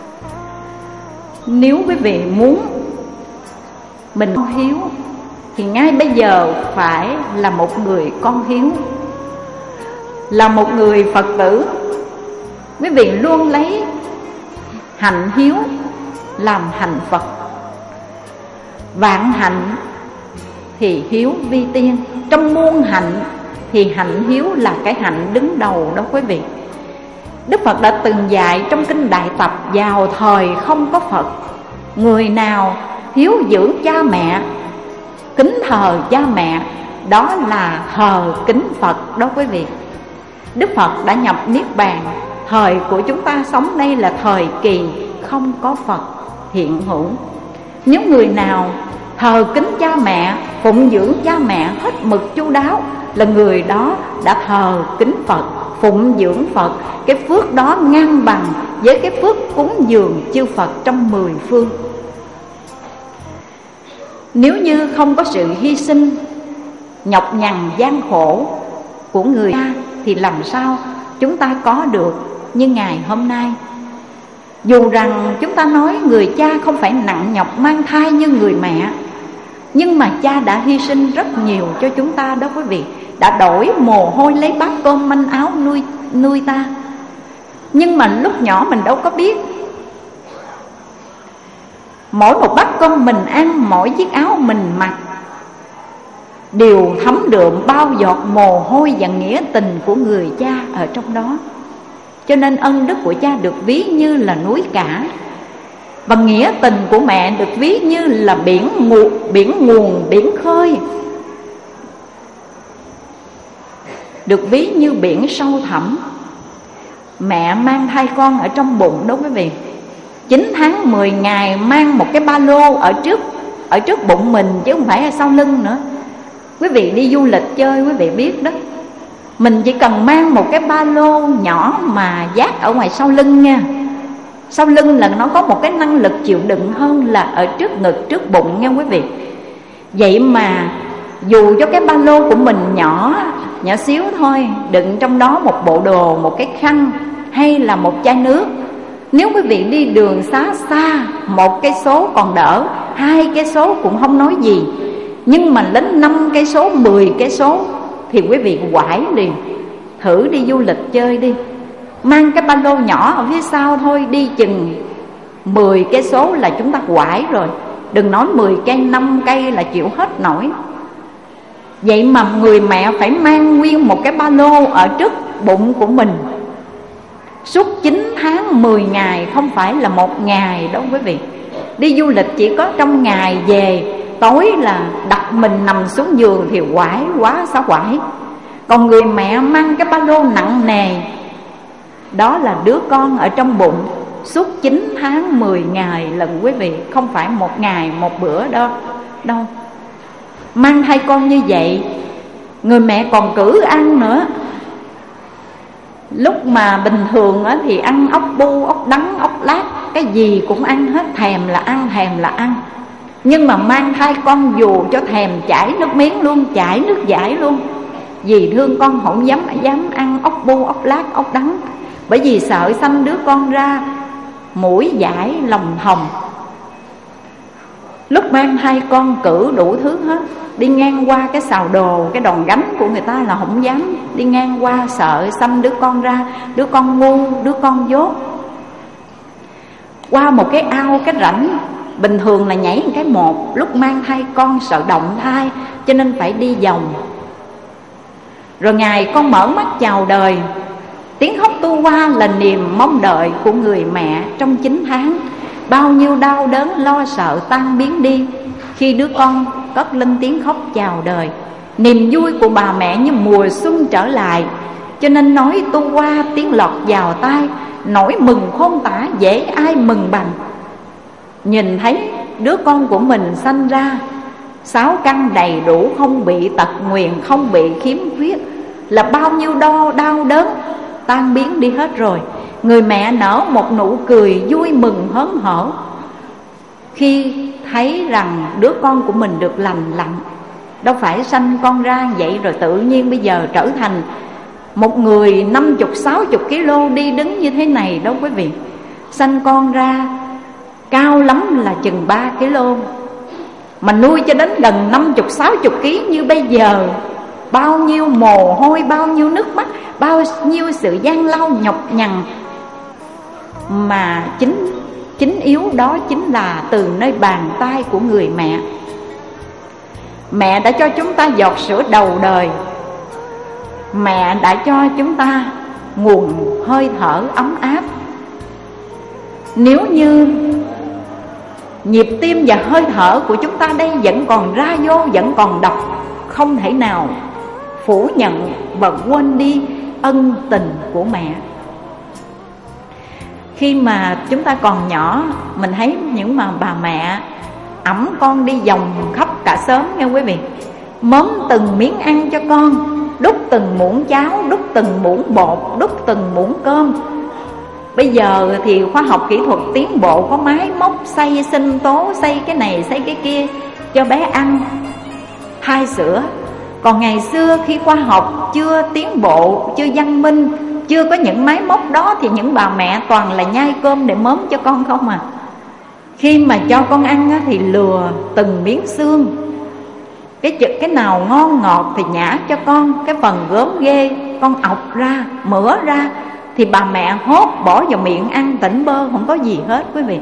nếu quý vị muốn mình hiếu thì ngay bây giờ phải là một người con hiếu, là một người Phật tử. Quý vị luôn lấy hạnh hiếu làm hạnh Phật. Vạn hạnh thì hiếu vi tiên, trong muôn hạnh thì hạnh hiếu là cái hạnh đứng đầu đó quý vị. Đức Phật đã từng dạy trong kinh Đại Tập, vào thời không có Phật, người nào hiếu dưỡng cha mẹ, kính thờ cha mẹ, đó là thờ kính Phật đó quý vị. Đức Phật đã nhập Niết Bàn, thời của chúng ta sống đây là thời kỳ không có Phật hiện hữu. Nếu người nào thờ kính cha mẹ, phụng dưỡng cha mẹ hết mực chu đáo, là người đó đã thờ kính Phật, phụng dưỡng Phật. Cái phước đó ngang bằng với cái phước cúng dường chư Phật trong mười phương. Nếu như không có sự hy sinh nhọc nhằn gian khổ của người cha thì làm sao chúng ta có được như ngày hôm nay. Dù rằng chúng ta nói người cha không phải nặng nhọc mang thai như người mẹ, nhưng mà cha đã hy sinh rất nhiều cho chúng ta đó quý vị. Đã đổi mồ hôi lấy bát cơm manh áo nuôi, nuôi ta. Nhưng mà lúc nhỏ mình đâu có biết, mỗi một bát cơm mình ăn, mỗi chiếc áo mình mặc đều thấm đượm bao giọt mồ hôi và nghĩa tình của người cha ở trong đó. Cho nên ân đức của cha được ví như là núi cả, và nghĩa tình của mẹ được ví như là biển nguồn, biển nguồn, biển khơi, được ví như biển sâu thẳm. Mẹ mang thai con ở trong bụng đó quý vị, chín tháng mười ngày mang một cái ba lô ở trước ở trước bụng mình, chứ không phải ở sau lưng nữa. Quý vị đi du lịch chơi quý vị biết đó, mình chỉ cần mang một cái ba lô nhỏ mà vác ở ngoài sau lưng nha. Sau lưng là nó có một cái năng lực chịu đựng hơn là ở trước ngực, trước bụng nha quý vị. Vậy mà dù cho cái ba lô của mình nhỏ, nhỏ xíu thôi, đựng trong đó một bộ đồ, một cái khăn hay là một chai nước, nếu quý vị đi đường xá xa, một cây số còn đỡ, hai cây số cũng không nói gì, nhưng mà đến năm cây số, mười cây số thì quý vị quải liền. Thử đi du lịch chơi đi, mang cái ba lô nhỏ ở phía sau thôi, đi chừng mười cây số là chúng ta quải rồi. Đừng nói mười cây, năm cây là chịu hết nổi. Vậy mà người mẹ phải mang nguyên một cái ba lô ở trước bụng của mình suốt chín tháng mười ngày, không phải là một ngày đâu quý vị. Đi du lịch chỉ có trong ngày về, tối là đặt mình nằm xuống giường thì quải quá sao quải. Còn người mẹ mang cái ba lô nặng nề, đó là đứa con ở trong bụng suốt chín tháng mười ngày lần quý vị, không phải một ngày một bữa đâu đâu. Mang hai con như vậy, người mẹ còn cử ăn nữa. Lúc mà bình thường thì ăn ốc bu, ốc đắng, ốc lát, cái gì cũng ăn hết, thèm là ăn, thèm là ăn. Nhưng mà mang thai con dù cho thèm chảy nước miếng luôn, chảy nước dãi luôn, vì thương con không dám dám ăn ốc bu, ốc lát, ốc đắng. Bởi vì sợ sanh đứa con ra mũi dãi, lòng thòng. Lúc mang hai con cử đủ thứ hết. Đi ngang qua cái xào đồ, cái đòn gánh của người ta là không dám đi ngang qua, sợ sanh đứa con ra, đứa con ngu, đứa con dốt. Qua một cái ao, cái rãnh, bình thường là nhảy một cái một. Lúc mang thai con sợ động thai, cho nên phải đi vòng. Rồi ngày con mở mắt chào đời, tiếng khóc tu hoa là niềm mong đợi của người mẹ trong chín tháng. bao nhiêu đau đớn lo sợ tan biến đi khi đứa con cất lên tiếng khóc chào đời. Niềm vui của bà mẹ như mùa xuân trở lại, cho nên nói tu qua tiếng lọt vào tai, nỗi mừng khôn tả dễ ai mừng bằng. Nhìn thấy đứa con của mình sanh ra sáu căn đầy đủ, không bị tật nguyền, không bị khiếm khuyết, là bao nhiêu đau đau đớn tan biến đi hết rồi. Người mẹ nở một nụ cười vui mừng hớn hở khi thấy rằng đứa con của mình được lành lặn. Đâu phải sanh con ra vậy rồi tự nhiên bây giờ trở thành một người năm chục sáu chục kg đi đứng như thế này đâu quý vị. Sanh con ra cao lắm là chừng ba kg, mà nuôi cho đến gần năm chục sáu chục ký như bây giờ, bao nhiêu mồ hôi, bao nhiêu nước mắt, bao nhiêu sự gian lao nhọc nhằn, mà chính chính yếu đó chính là từ nơi bàn tay của người mẹ. Mẹ đã cho chúng ta giọt sữa đầu đời, mẹ đã cho chúng ta nguồn hơi thở ấm áp. Nếu như nhịp tim và hơi thở của chúng ta đây vẫn còn ra vô, vẫn còn độc, không thể nào phủ nhận và quên đi ân tình của mẹ. Khi mà chúng ta còn nhỏ, mình thấy những mà bà mẹ ẵm con đi vòng khắp cả xóm nghe quý vị, mớm từng miếng ăn cho con, đút từng muỗng cháo, đút từng muỗng bột, đút từng muỗng cơm. Bây giờ thì khoa học kỹ thuật tiến bộ, có máy móc xay sinh tố, xay cái này xay cái kia cho bé ăn, thai sữa. Còn ngày xưa khi khoa học chưa tiến bộ, chưa văn minh, chưa có những máy móc đó, thì những bà mẹ toàn là nhai cơm để mớm cho con không à. Khi mà cho con ăn á, thì lừa từng miếng xương, cái cái nào ngon ngọt thì nhả cho con, cái phần gớm ghê con ọc ra, mửa ra thì bà mẹ hốt bỏ vào miệng ăn tỉnh bơ, không có gì hết quý vị.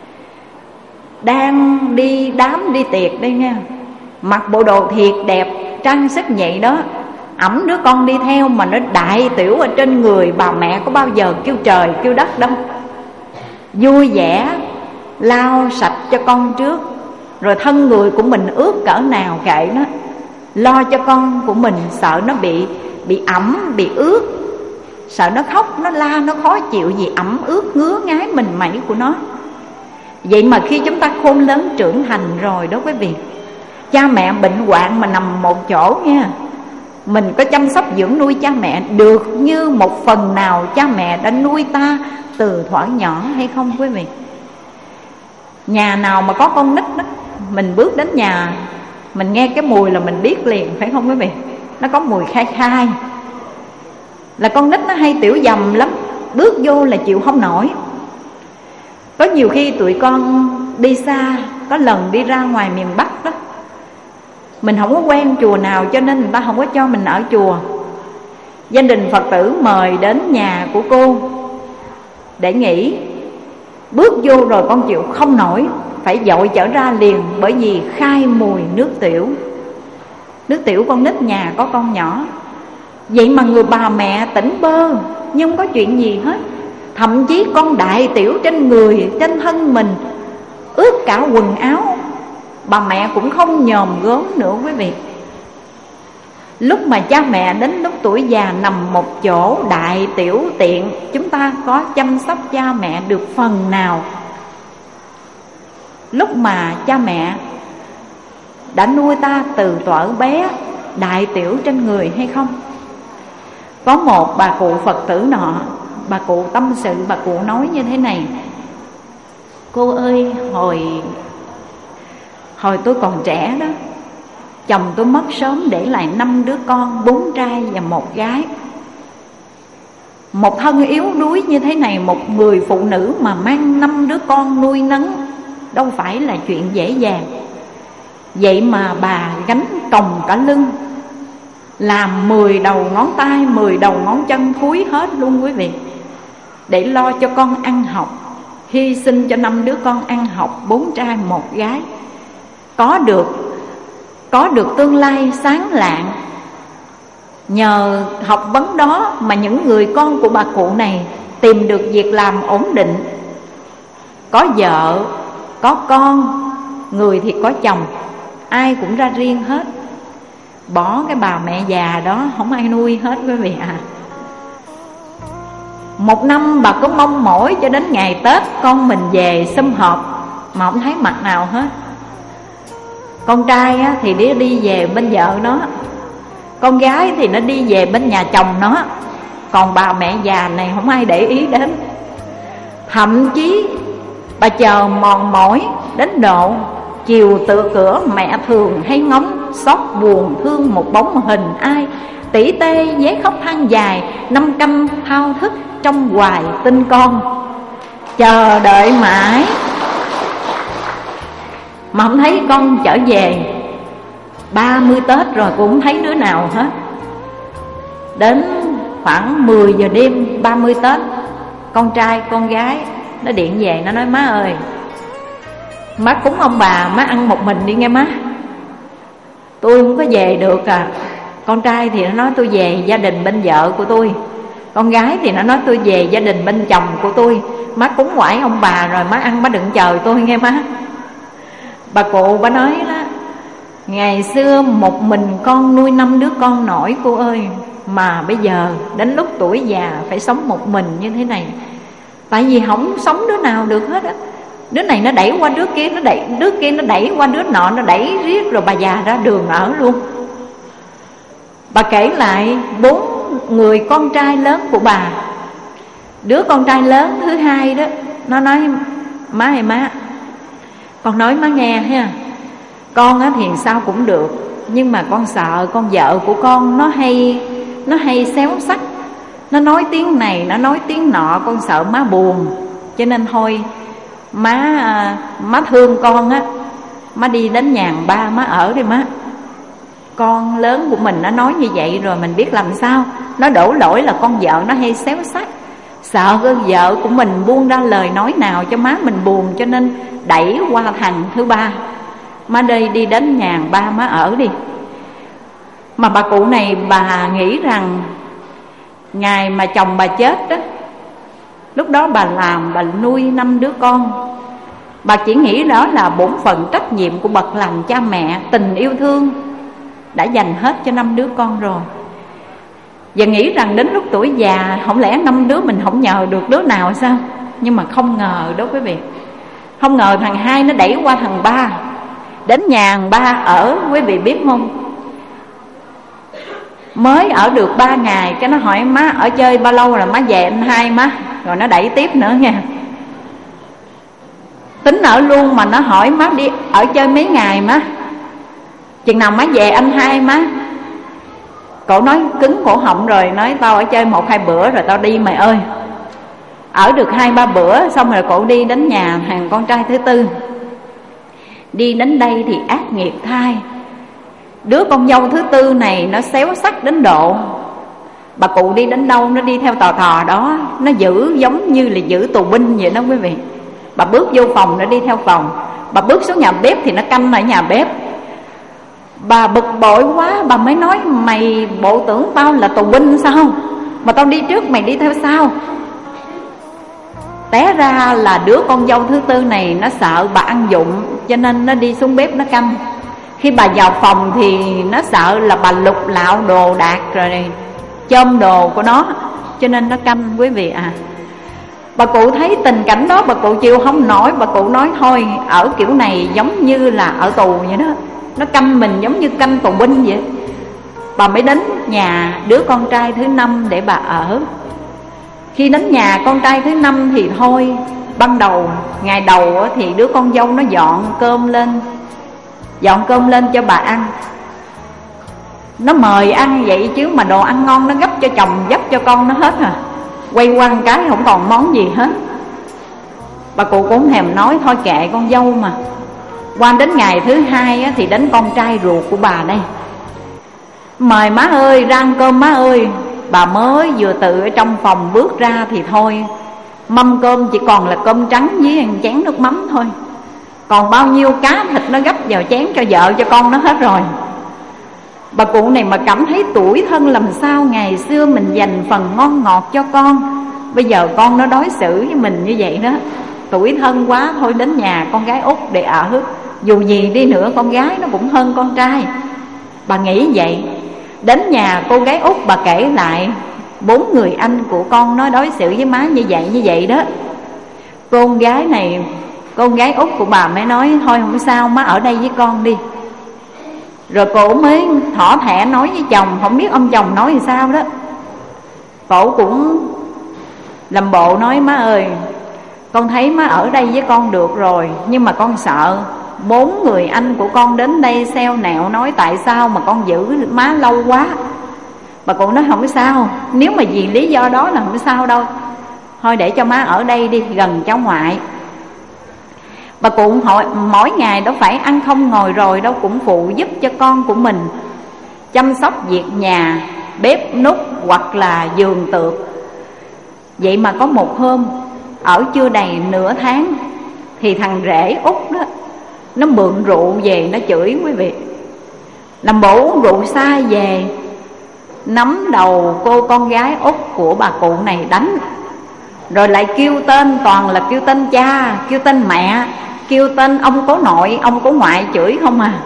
Đang đi đám đi tiệc đây nha, mặc bộ đồ thiệt đẹp, trang sức vậy đó, ẵm đứa con đi theo mà nó đại tiểu ở trên người, bà mẹ có bao giờ kêu trời kêu đất đâu. Vui vẻ lau sạch cho con trước, rồi thân người của mình ướt cỡ nào kệ nó, lo cho con của mình, sợ nó bị bị ẩm, bị ướt, sợ nó khóc, nó la, nó khó chịu gì ẩm ướt ngứa ngái mình mẩy của nó. Vậy mà khi chúng ta khôn lớn trưởng thành rồi đó quý vị, cha mẹ bệnh hoạn mà nằm một chỗ nha, mình có chăm sóc dưỡng nuôi cha mẹ được như một phần nào cha mẹ đã nuôi ta từ thuở nhỏ hay không quý vị? Nhà nào mà có con nít đó, mình bước đến nhà, mình nghe cái mùi là mình biết liền, phải không quý vị? Nó có mùi khai khai, là con nít nó hay tiểu dầm lắm, bước vô là chịu không nổi. Có nhiều khi tụi con đi xa, có lần đi ra ngoài miền Bắc đó, mình không có quen chùa nào cho nên người ta không có cho mình ở chùa. Gia đình Phật tử mời đến nhà của cô để nghỉ, bước vô rồi con chịu không nổi, phải dội trở ra liền, bởi vì khai mùi nước tiểu. Nước tiểu con nít nhà có con nhỏ. Vậy mà người bà mẹ tỉnh bơ, nhưng không có chuyện gì hết. Thậm chí con đại tiểu trên người, trên thân mình, ướt cả quần áo, bà mẹ cũng không nhòm gớm nữa quý vị. Lúc mà cha mẹ đến lúc tuổi già nằm một chỗ đại tiểu tiện, chúng ta có chăm sóc cha mẹ được phần nào? Lúc mà cha mẹ đã nuôi ta từ thuở bé đại tiểu trên người hay không? Có một bà cụ Phật tử nọ, bà cụ tâm sự, bà cụ nói như thế này: cô ơi, hồi Hồi tôi còn trẻ đó, chồng tôi mất sớm để lại năm đứa con, bốn trai và một gái. Một thân yếu đuối như thế này, một người phụ nữ mà mang năm đứa con nuôi nấng đâu phải là chuyện dễ dàng. Vậy mà bà gánh còng cả lưng, làm mười đầu ngón tay, mười đầu ngón chân thúi hết luôn quý vị, để lo cho con ăn học, hy sinh cho năm đứa con ăn học, bốn trai một gái. Có được Có được tương lai sáng lạng. Nhờ học vấn đó mà những người con của bà cụ này tìm được việc làm ổn định, có vợ, có con, người thì có chồng, ai cũng ra riêng hết. Bỏ cái bà mẹ già đó không ai nuôi hết quý vị à. Một năm bà có mong mỏi cho đến ngày Tết con mình về sum họp mà không thấy mặt nào hết. Con trai á, thì đi đi về bên vợ nó, con gái thì nó đi về bên nhà chồng nó, còn bà mẹ già này không ai để ý đến. Thậm chí bà chờ mòn mỏi đến độ chiều tựa cửa mẹ thường hay ngóng, xót buồn thương một bóng hình ai tỉ tê giấy khóc than dài, năm canh thao thức trong hoài tin con. Chờ đợi mãi mà không thấy con trở về. Ba mươi Tết rồi cũng không thấy đứa nào hết. Đến khoảng mười giờ đêm ba mươi Tết, con trai con gái nó điện về, nó nói má ơi, má cúng ông bà, má ăn một mình đi nghe má, tôi không có về được à. Con trai thì nó nói tôi về gia đình bên vợ của tôi, con gái thì nó nói tôi về gia đình bên chồng của tôi. Má cúng quải ông bà rồi má ăn, má đừng chờ tôi nghe má. Bà cụ bà nói đó, ngày xưa một mình con nuôi năm đứa con nổi cô ơi, mà bây giờ đến lúc tuổi già phải sống một mình như thế này. Tại vì không sống đứa nào được hết á. Đứa này nó đẩy qua đứa kia, nó đẩy đứa kia nó đẩy qua đứa nọ, nó đẩy riết rồi bà già ra đường ở luôn. Bà kể lại bốn người con trai lớn của bà. Đứa con trai lớn thứ hai đó, nó nói má ơi má, con nói má nghe ha, con á thì sao cũng được, nhưng mà con sợ con vợ của con nó hay nó hay xéo sắc, nó nói tiếng này nó nói tiếng nọ, con sợ má buồn, cho nên thôi má má thương con á, má đi đến nhà ba má ở đi má. Con lớn của mình nó nói như vậy rồi mình biết làm sao. Nó đổ lỗi là con vợ nó hay xéo sắc, sợ con vợ của mình buông ra lời nói nào cho má mình buồn, cho nên đẩy qua thằng thứ ba. Má đi đi đến nhà ba má ở đi. Mà bà cụ này bà nghĩ rằng ngày mà chồng bà chết đó, lúc đó bà làm, bà nuôi năm đứa con, bà chỉ nghĩ đó là bổn phận trách nhiệm của bậc làm cha mẹ. Tình yêu thương đã dành hết cho năm đứa con rồi, và nghĩ rằng đến lúc tuổi già không lẽ năm đứa mình không nhờ được đứa nào sao. Nhưng mà không ngờ đó quý vị, không ngờ thằng hai nó đẩy qua thằng ba. Đến nhà thằng ba ở, quý vị biết không, mới ở được ba ngày cái nó hỏi má ở chơi bao lâu rồi má về anh hai má, rồi nó đẩy tiếp nữa nha. Tính ở luôn mà nó hỏi má đi ở chơi mấy ngày má, chừng nào má về anh hai má. Cậu nói cứng cổ họng rồi, nói tao ở chơi một hai bữa rồi tao đi mày ơi. Ở được hai ba bữa xong rồi cậu đi đến nhà thằng con trai thứ tư. Đi đến đây thì ác nghiệp thai. Đứa con dâu thứ tư này nó xéo sắc đến độ bà cụ đi đến đâu nó đi theo tò thò đó. Nó giữ giống như là giữ tù binh vậy đó quý vị. Bà bước vô phòng nó đi theo phòng, bà bước xuống nhà bếp thì nó canh ở nhà bếp. Bà bực bội quá, bà mới nói mày bộ tưởng tao là tù binh sao, mà tao đi trước mày đi theo sau. Té ra là đứa con dâu thứ tư này nó sợ bà ăn dụng, cho nên nó đi xuống bếp nó canh. Khi bà vào phòng thì nó sợ là bà lục lạo đồ đạc rồi chôm đồ của nó, cho nên nó canh quý vị à. Bà cụ thấy tình cảnh đó bà cụ chịu không nổi. Bà cụ nói thôi ở kiểu này giống như là ở tù vậy đó, nó canh mình giống như canh tù binh vậy. Bà mới đến nhà đứa con trai thứ năm để bà ở. Khi đến nhà con trai thứ năm thì thôi, ban đầu ngày đầu thì đứa con dâu nó dọn cơm lên, dọn cơm lên cho bà ăn. Nó mời ăn vậy chứ mà đồ ăn ngon nó gấp cho chồng gấp cho con nó hết à. Quay qua một cái không còn món gì hết. Bà cụ cũng không thèm nói, thôi kệ con dâu mà. Qua đến ngày thứ hai thì đến con trai ruột của bà đây. Mời má ơi ra ăn cơm má ơi. Bà mới vừa từ ở trong phòng bước ra thì thôi, mâm cơm chỉ còn là cơm trắng với một chén nước mắm thôi. Còn bao nhiêu cá thịt nó gấp vào chén cho vợ cho con nó hết rồi. Bà cụ này mà cảm thấy tủi thân làm sao. Ngày xưa mình dành phần ngon ngọt cho con, bây giờ con nó đối xử với mình như vậy đó. tủi thân quá, thôi đến nhà con gái út để ở. Dù gì đi nữa con gái nó cũng hơn con trai. Bà nghĩ vậy. Đến nhà cô gái út bà kể lại bốn người anh của con nó đối xử với má như vậy như vậy đó. Con gái này, con gái út của bà mới nói thôi không sao, má ở đây với con đi. Rồi cổ mới thỏ thẻ nói với chồng, không biết ông chồng nói thì sao đó. Cổ cũng làm bộ nói má ơi, con thấy má ở đây với con được rồi, nhưng mà con sợ bốn người anh của con đến đây xeo nẹo nói tại sao mà con giữ má lâu quá. Bà cụ nói không sao, nếu mà vì lý do đó là không sao đâu, thôi để cho má ở đây đi, gần cháu ngoại. Bà cụ hỏi, mỗi ngày đâu phải ăn không ngồi rồi đâu, cũng phụ giúp cho con của mình chăm sóc việc nhà, bếp núc hoặc là giường tược. Vậy mà có một hôm, ở chưa đầy nửa tháng, thì thằng rể út đó nó mượn rượu về nó chửi quý vị. Làm bộ uống rượu sai về, nắm đầu cô con gái út của bà cụ này đánh. Rồi lại kêu tên, toàn là kêu tên cha, kêu tên mẹ, kêu tên ông cố nội, ông cố ngoại chửi không à.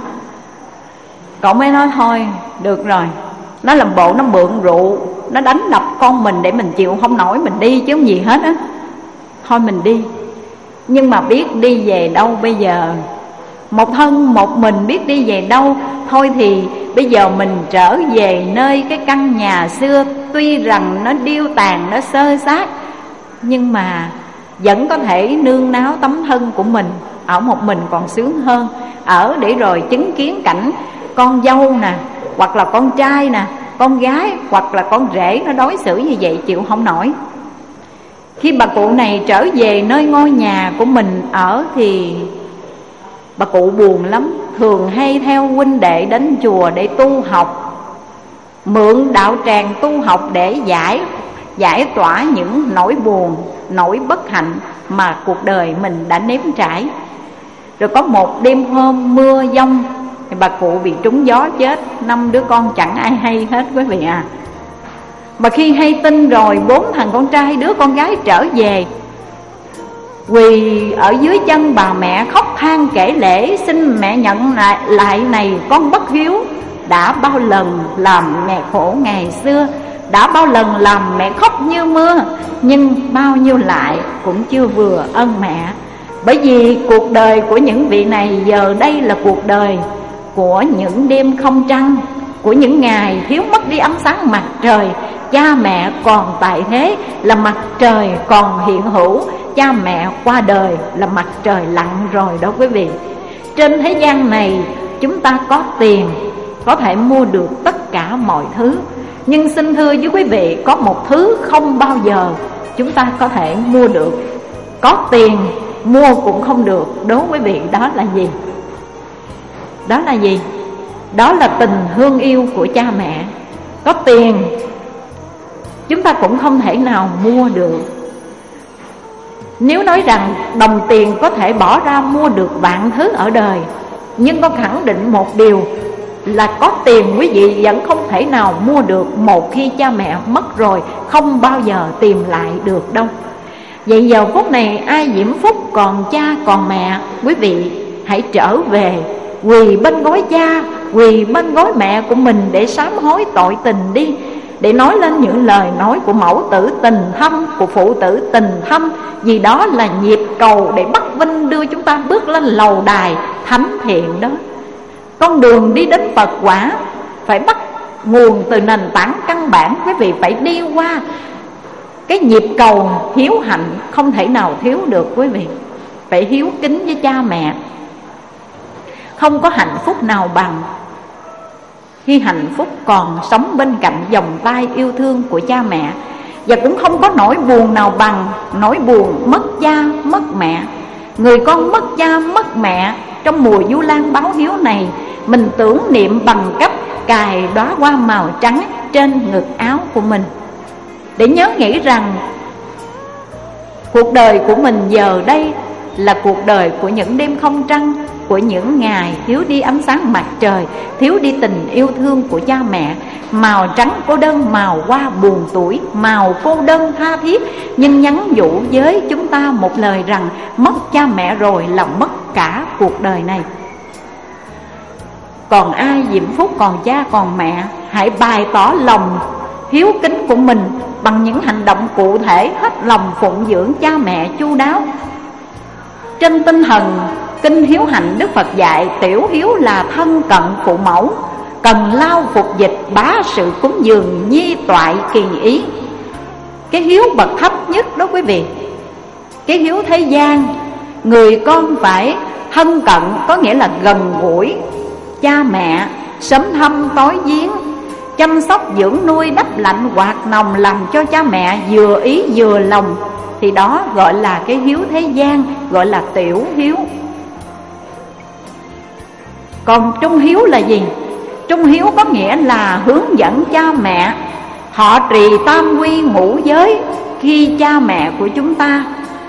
Cậu mới nói thôi được rồi, nó làm bộ nó mượn rượu, nó đánh đập con mình để mình chịu không nổi, mình đi chứ không gì hết á. Thôi mình đi. Nhưng mà biết đi về đâu bây giờ? Một thân một mình biết đi về đâu. Thôi thì bây giờ mình trở về nơi cái căn nhà xưa. Tuy rằng nó điêu tàn, nó xơ xác, nhưng mà vẫn có thể nương náo tấm thân của mình. Ở một mình còn sướng hơn. Ở để rồi chứng kiến cảnh con dâu nè, hoặc là con trai nè, con gái hoặc là con rể nó đối xử như vậy chịu không nổi. Khi bà cụ này trở về nơi ngôi nhà của mình ở thì bà cụ buồn lắm. Thường hay theo huynh đệ đến chùa để tu học, mượn đạo tràng tu học để giải giải tỏa những nỗi buồn, nỗi bất hạnh mà cuộc đời mình đã nếm trải. Rồi có một đêm hôm mưa giông thì bà cụ bị trúng gió chết. Năm đứa con chẳng ai hay hết quý vị à. Mà khi hay tin rồi, bốn thằng con trai đứa con gái trở về, quỳ ở dưới chân bà mẹ khóc than kể lễ, xin mẹ nhận lại, lại này con bất hiếu. Đã bao lần làm mẹ khổ ngày xưa, đã bao lần làm mẹ khóc như mưa, nhưng bao nhiêu lại cũng chưa vừa ơn mẹ. Bởi vì cuộc đời của những vị này giờ đây là cuộc đời của những đêm không trăng, của những ngày thiếu mất đi ánh sáng mặt trời. Cha mẹ còn tại thế là mặt trời còn hiện hữu, cha mẹ qua đời là mặt trời lặn rồi đó quý vị. Trên thế gian này chúng ta có tiền có thể mua được tất cả mọi thứ, nhưng xin thưa với quý vị, có một thứ không bao giờ chúng ta có thể mua được. Có tiền mua cũng không được. Đố quý vị đó là gì? Đó là gì? Đó là tình thương yêu của cha mẹ. Có tiền chúng ta cũng không thể nào mua được. Nếu nói rằng đồng tiền có thể bỏ ra mua được vạn thứ ở đời, nhưng con khẳng định một điều là có tiền quý vị vẫn không thể nào mua được. Một khi cha mẹ mất rồi không bao giờ tìm lại được đâu. Vậy giờ phút này ai diễm phúc còn cha còn mẹ, quý vị hãy trở về quỳ bên gối cha, quỳ bên gối mẹ của mình để sám hối tội tình đi, để nói lên những lời nói của mẫu tử tình thâm, của phụ tử tình thâm. Vì đó là nhịp cầu để bắt vinh đưa chúng ta bước lên lầu đài thánh thiện đó. Con đường đi đến Phật quả phải bắt nguồn từ nền tảng căn bản. Quý vị phải đi qua cái nhịp cầu hiếu hạnh, không thể nào thiếu được quý vị. Phải hiếu kính với cha mẹ. Không có hạnh phúc nào bằng khi hạnh phúc còn sống bên cạnh vòng tay yêu thương của cha mẹ. Và cũng không có nỗi buồn nào bằng nỗi buồn mất cha mất mẹ. Người con mất cha mất mẹ, trong mùa Vu Lan báo hiếu này, mình tưởng niệm bằng cách cài đóa hoa màu trắng trên ngực áo của mình, để nhớ nghĩ rằng cuộc đời của mình giờ đây là cuộc đời của những đêm không trăng, của những ngày thiếu đi ánh sáng mặt trời, thiếu đi tình yêu thương của cha mẹ. Màu trắng cô đơn, màu hoa buồn tuổi, màu cô đơn tha thiết, nhưng nhắn nhủ với chúng ta một lời rằng mất cha mẹ rồi là mất cả cuộc đời này. Còn ai diễm phúc còn cha còn mẹ, hãy bày tỏ lòng hiếu kính của mình bằng những hành động cụ thể, hết lòng phụng dưỡng cha mẹ chu đáo. Trên tinh thần kinh hiếu hạnh, Đức Phật dạy tiểu hiếu là thân cận phụ mẫu, cần lao phục dịch, bá sự cúng dường, nhi toại kỳ ý. Cái hiếu bậc thấp nhất đó quý vị, cái hiếu thế gian, người con phải thân cận, có nghĩa là gần gũi cha mẹ, sớm thăm tối viếng, chăm sóc dưỡng nuôi, đắp lạnh quạt nồng, làm cho cha mẹ vừa ý vừa lòng, thì đó gọi là cái hiếu thế gian, gọi là tiểu hiếu. Còn trung hiếu là gì? Trung hiếu có nghĩa là hướng dẫn cha mẹ họ trì tam quy ngũ giới. Khi cha mẹ của chúng ta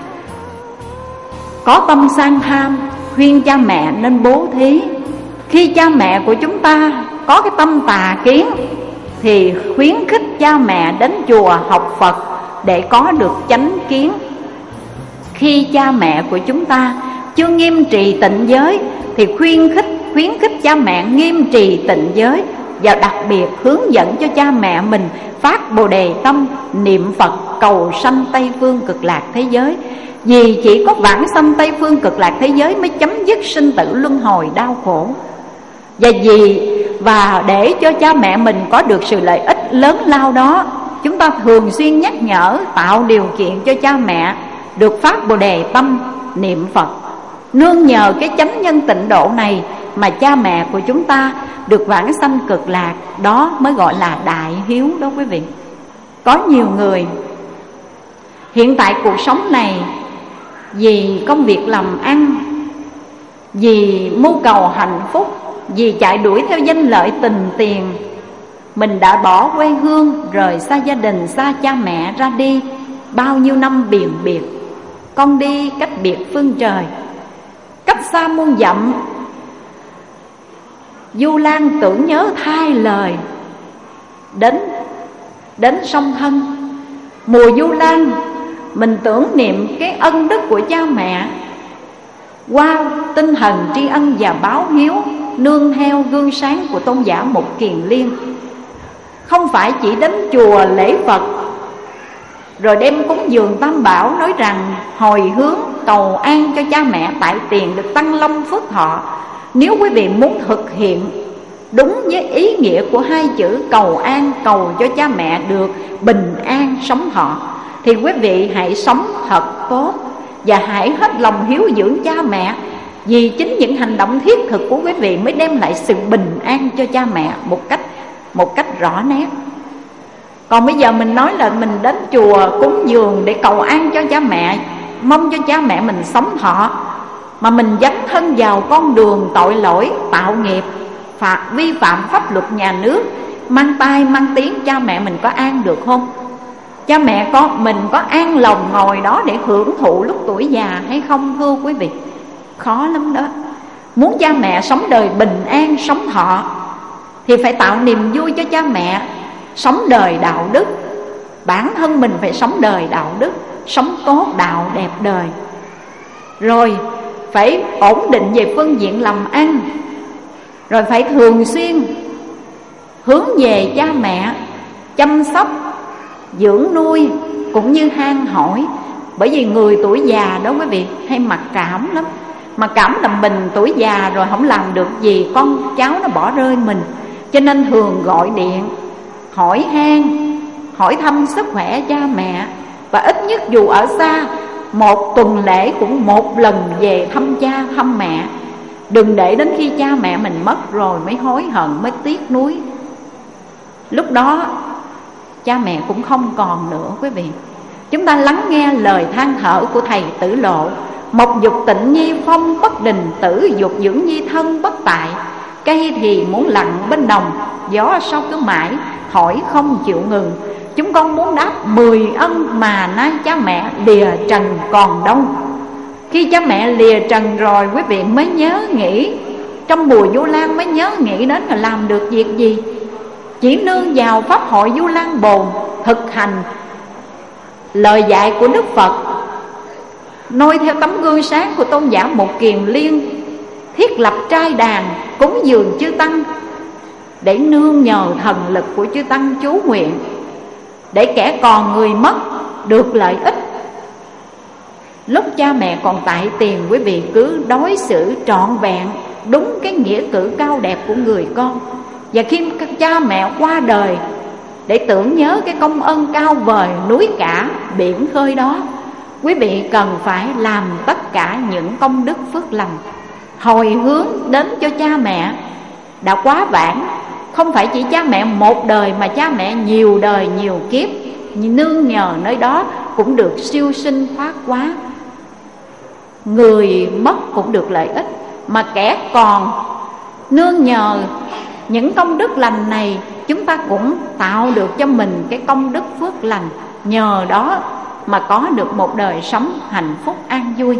có tâm sang tham, khuyên cha mẹ nên bố thí. Khi cha mẹ của chúng ta có cái tâm tà kiến, thì khuyến khích cha mẹ đến chùa học Phật để có được chánh kiến. Khi cha mẹ của chúng ta chưa nghiêm trì tịnh giới, thì khuyến khích khuyến khích cha mẹ nghiêm trì tịnh giới, và đặc biệt hướng dẫn cho cha mẹ mình phát Bồ Đề tâm, niệm Phật cầu sanh Tây phương cực lạc thế giới. Vì chỉ có vãng sanh Tây phương cực lạc thế giới mới chấm dứt sinh tử luân hồi đau khổ. Và vì và để cho cha mẹ mình có được sự lợi ích lớn lao đó, chúng ta thường xuyên nhắc nhở, tạo điều kiện cho cha mẹ được phát Bồ Đề tâm, niệm Phật. Nương nhờ cái chánh nhân tịnh độ này mà cha mẹ của chúng ta được vãng sanh cực lạc, đó mới gọi là đại hiếu đó quý vị. Có nhiều người hiện tại cuộc sống này vì công việc làm ăn, vì mưu cầu hạnh phúc, vì chạy đuổi theo danh lợi tình tiền, mình đã bỏ quê hương, rời xa gia đình, xa cha mẹ ra đi bao nhiêu năm biền biệt. Con đi cách biệt phương trời, cách xa muôn dặm, du lan tưởng nhớ thay lời. Đến đến sông Thân, mùa du lan mình tưởng niệm cái ân đức của cha mẹ, qua tinh thần tri ân và báo hiếu, nương theo gương sáng của tôn giả Mục Kiền Liên. Không phải chỉ đến chùa lễ Phật rồi đem cúng dường tam bảo, nói rằng hồi hướng cầu an cho cha mẹ tại tiền được tăng long phước thọ. Nếu quý vị muốn thực hiện đúng với ý nghĩa của hai chữ cầu an, cầu cho cha mẹ được bình an sống thọ, thì quý vị hãy sống thật tốt và hãy hết lòng hiếu dưỡng cha mẹ. Vì chính những hành động thiết thực của quý vị mới đem lại sự bình an cho cha mẹ một cách một cách rõ nét. Còn bây giờ mình nói là mình đến chùa cúng dường để cầu an cho cha mẹ, mong cho cha mẹ mình sống thọ, mà mình dấn thân vào con đường tội lỗi, tạo nghiệp, phạt vi phạm pháp luật nhà nước, mang tai mang tiếng, cha mẹ mình có an được không? Cha mẹ con mình có an lòng ngồi đó để hưởng thụ lúc tuổi già hay không thưa quý vị? Khó lắm đó. Muốn cha mẹ sống đời bình an, sống thọ, thì phải tạo niềm vui cho cha mẹ, sống đời đạo đức. Bản thân mình phải sống đời đạo đức, sống tốt đạo đẹp đời. Rồi phải ổn định về phương diện làm ăn, rồi phải thường xuyên hướng về cha mẹ, chăm sóc, dưỡng nuôi, cũng như han hỏi. Bởi vì người tuổi già đó quý vị hay mặc cảm lắm. Mặc cảm là mình tuổi già rồi không làm được gì, con cháu nó bỏ rơi mình, cho nên thường gọi điện hỏi han, hỏi thăm sức khỏe cha mẹ. Và ít nhất dù ở xa, một tuần lễ cũng một lần về thăm cha thăm mẹ. Đừng để đến khi cha mẹ mình mất rồi mới hối hận, mới tiếc nuối. Lúc đó cha mẹ cũng không còn nữa quý vị. Chúng ta lắng nghe lời than thở của thầy Tử Lộ: mộc dục tịnh nhi phong bất đình, tử dục dưỡng nhi thân bất tại. Cây thì muốn lặng bên đồng, gió sao cứ mãi, hỏi không chịu ngừng. Chúng con muốn đáp mười ân mà nay cha mẹ lìa trần còn đâu. Khi cha mẹ lìa trần rồi, quý vị mới nhớ nghĩ, trong mùa Vu Lan mới nhớ nghĩ đến là làm được việc gì. Chỉ nương vào pháp hội Vu Lan Bồn, thực hành lời dạy của Đức Phật, noi theo tấm gương sáng của tôn giả Một Kiền Liên, thiết lập trai đàn cúng dường chư tăng, để nương nhờ thần lực của chư tăng chú nguyện, để kẻ còn người mất được lợi ích. Lúc cha mẹ còn tại tiền, quý vị cứ đối xử trọn vẹn đúng cái nghĩa cử cao đẹp của người con. Và khi cha mẹ qua đời, để tưởng nhớ cái công ơn cao vời núi cả biển khơi đó, quý vị cần phải làm tất cả những công đức phước lành, hồi hướng đến cho cha mẹ đã quá vãng. Không phải chỉ cha mẹ một đời, mà cha mẹ nhiều đời nhiều kiếp, nương nhờ nơi đó cũng được siêu sinh thoát quá. Người mất cũng được lợi ích, mà kẻ còn nương nhờ những công đức lành này, chúng ta cũng tạo được cho mình cái công đức phước lành, nhờ đó mà có được một đời sống hạnh phúc an vui.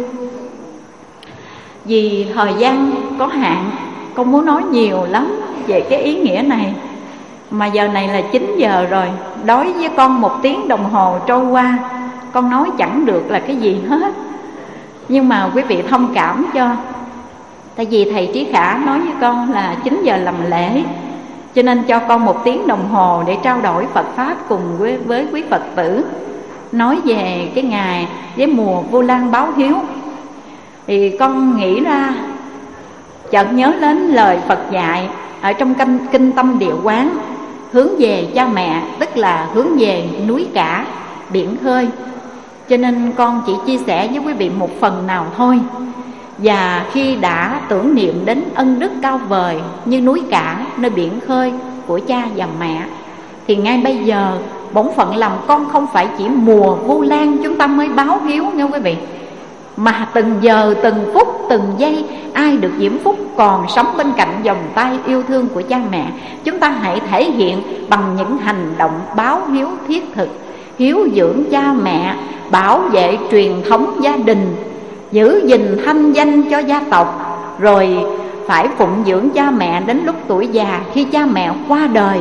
Vì thời gian có hạn, con muốn nói nhiều lắm về cái ý nghĩa này, mà giờ này là chín giờ rồi. Đối với con một tiếng đồng hồ trôi qua, con nói chẳng được là cái gì hết. Nhưng mà quý vị thông cảm cho, tại vì thầy Trí Khả nói với con là chín giờ làm lễ, cho nên cho con một tiếng đồng hồ để trao đổi Phật Pháp cùng với, với quý Phật tử, nói về cái ngày với mùa Vu Lan báo hiếu. Thì con nghĩ ra, chợt nhớ đến lời Phật dạy ở trong kinh, kinh Tâm Địa Quán, hướng về cha mẹ, tức là hướng về núi cả biển khơi. Cho nên con chỉ chia sẻ với quý vị một phần nào thôi. Và khi đã tưởng niệm đến ân đức cao vời như núi cả nơi biển khơi của cha và mẹ, thì ngay bây giờ bổn phận làm con không phải chỉ mùa Vu Lan chúng ta mới báo hiếu nghe quý vị, mà từng giờ, từng phút, từng giây ai được diễm phúc còn sống bên cạnh vòng tay yêu thương của cha mẹ, chúng ta hãy thể hiện bằng những hành động báo hiếu thiết thực, hiếu dưỡng cha mẹ, bảo vệ truyền thống gia đình, giữ gìn thanh danh cho gia tộc, rồi phải phụng dưỡng cha mẹ đến lúc tuổi già. Khi cha mẹ qua đời,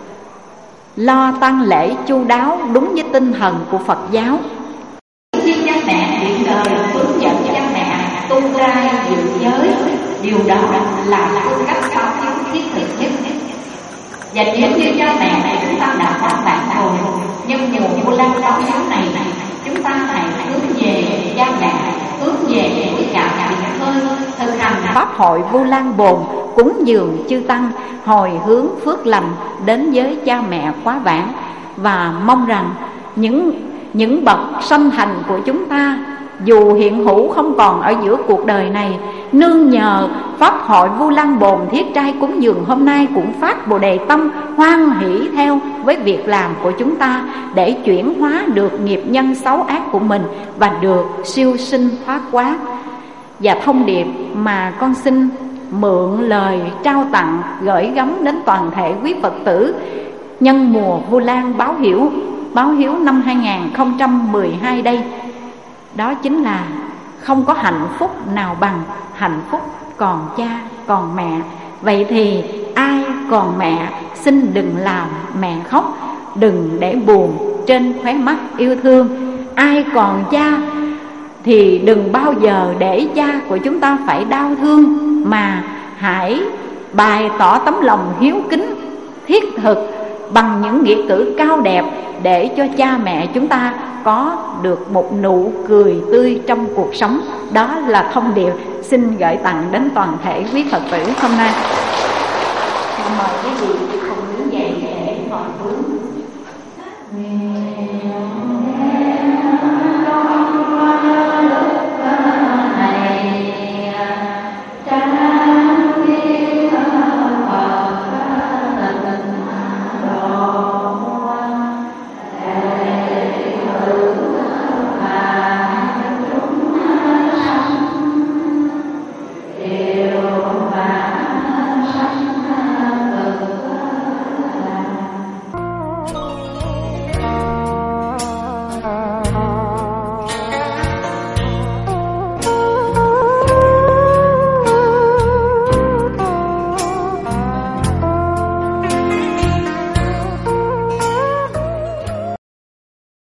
lo tang lễ chu đáo đúng với tinh thần của Phật giáo. Khi cha mẹ hiện đời, hướng dẫn cha mẹ tu trai giữ giới, điều đó là phương cách báo hiếu thiết thực nhất. Và nếu như cha mẹ này chúng ta đã phản bạn rồi, nhưng mùa Vu Lan báo hiếu này, chúng ta hãy hướng về cha mẹ, hướng về núi cả biển khơi, thực hành pháp hội Vu Lan Bồn, cúng dường chư tăng, hồi hướng phước lành đến với cha mẹ quá vãng. Và mong rằng những những bậc sanh thành của chúng ta, dù hiện hữu không còn ở giữa cuộc đời này, nương nhờ pháp hội Vu Lan Bồn thiết trai cúng dường hôm nay cũng phát Bồ Đề tâm, hoan hỷ theo với việc làm của chúng ta, để chuyển hóa được nghiệp nhân xấu ác của mình và được siêu sinh thoát quá. Và thông điệp mà con xin mượn lời trao tặng gửi gắm đến toàn thể quý Phật tử nhân mùa Vu Lan báo hiếu, báo hiếu năm hai không một hai đây, đó chính là không có hạnh phúc nào bằng hạnh phúc còn cha còn mẹ. Vậy thì ai còn mẹ xin đừng làm mẹ khóc, đừng để buồn trên khóe mắt yêu thương. Ai còn cha thì đừng bao giờ để cha của chúng ta phải đau thương, mà hãy bày tỏ tấm lòng hiếu kính thiết thực bằng những nghĩa cử cao đẹp, để cho cha mẹ chúng ta có được một nụ cười tươi trong cuộc sống. Đó là thông điệp xin gửi tặng đến toàn thể quý Phật tử hôm nay. Mời quý vị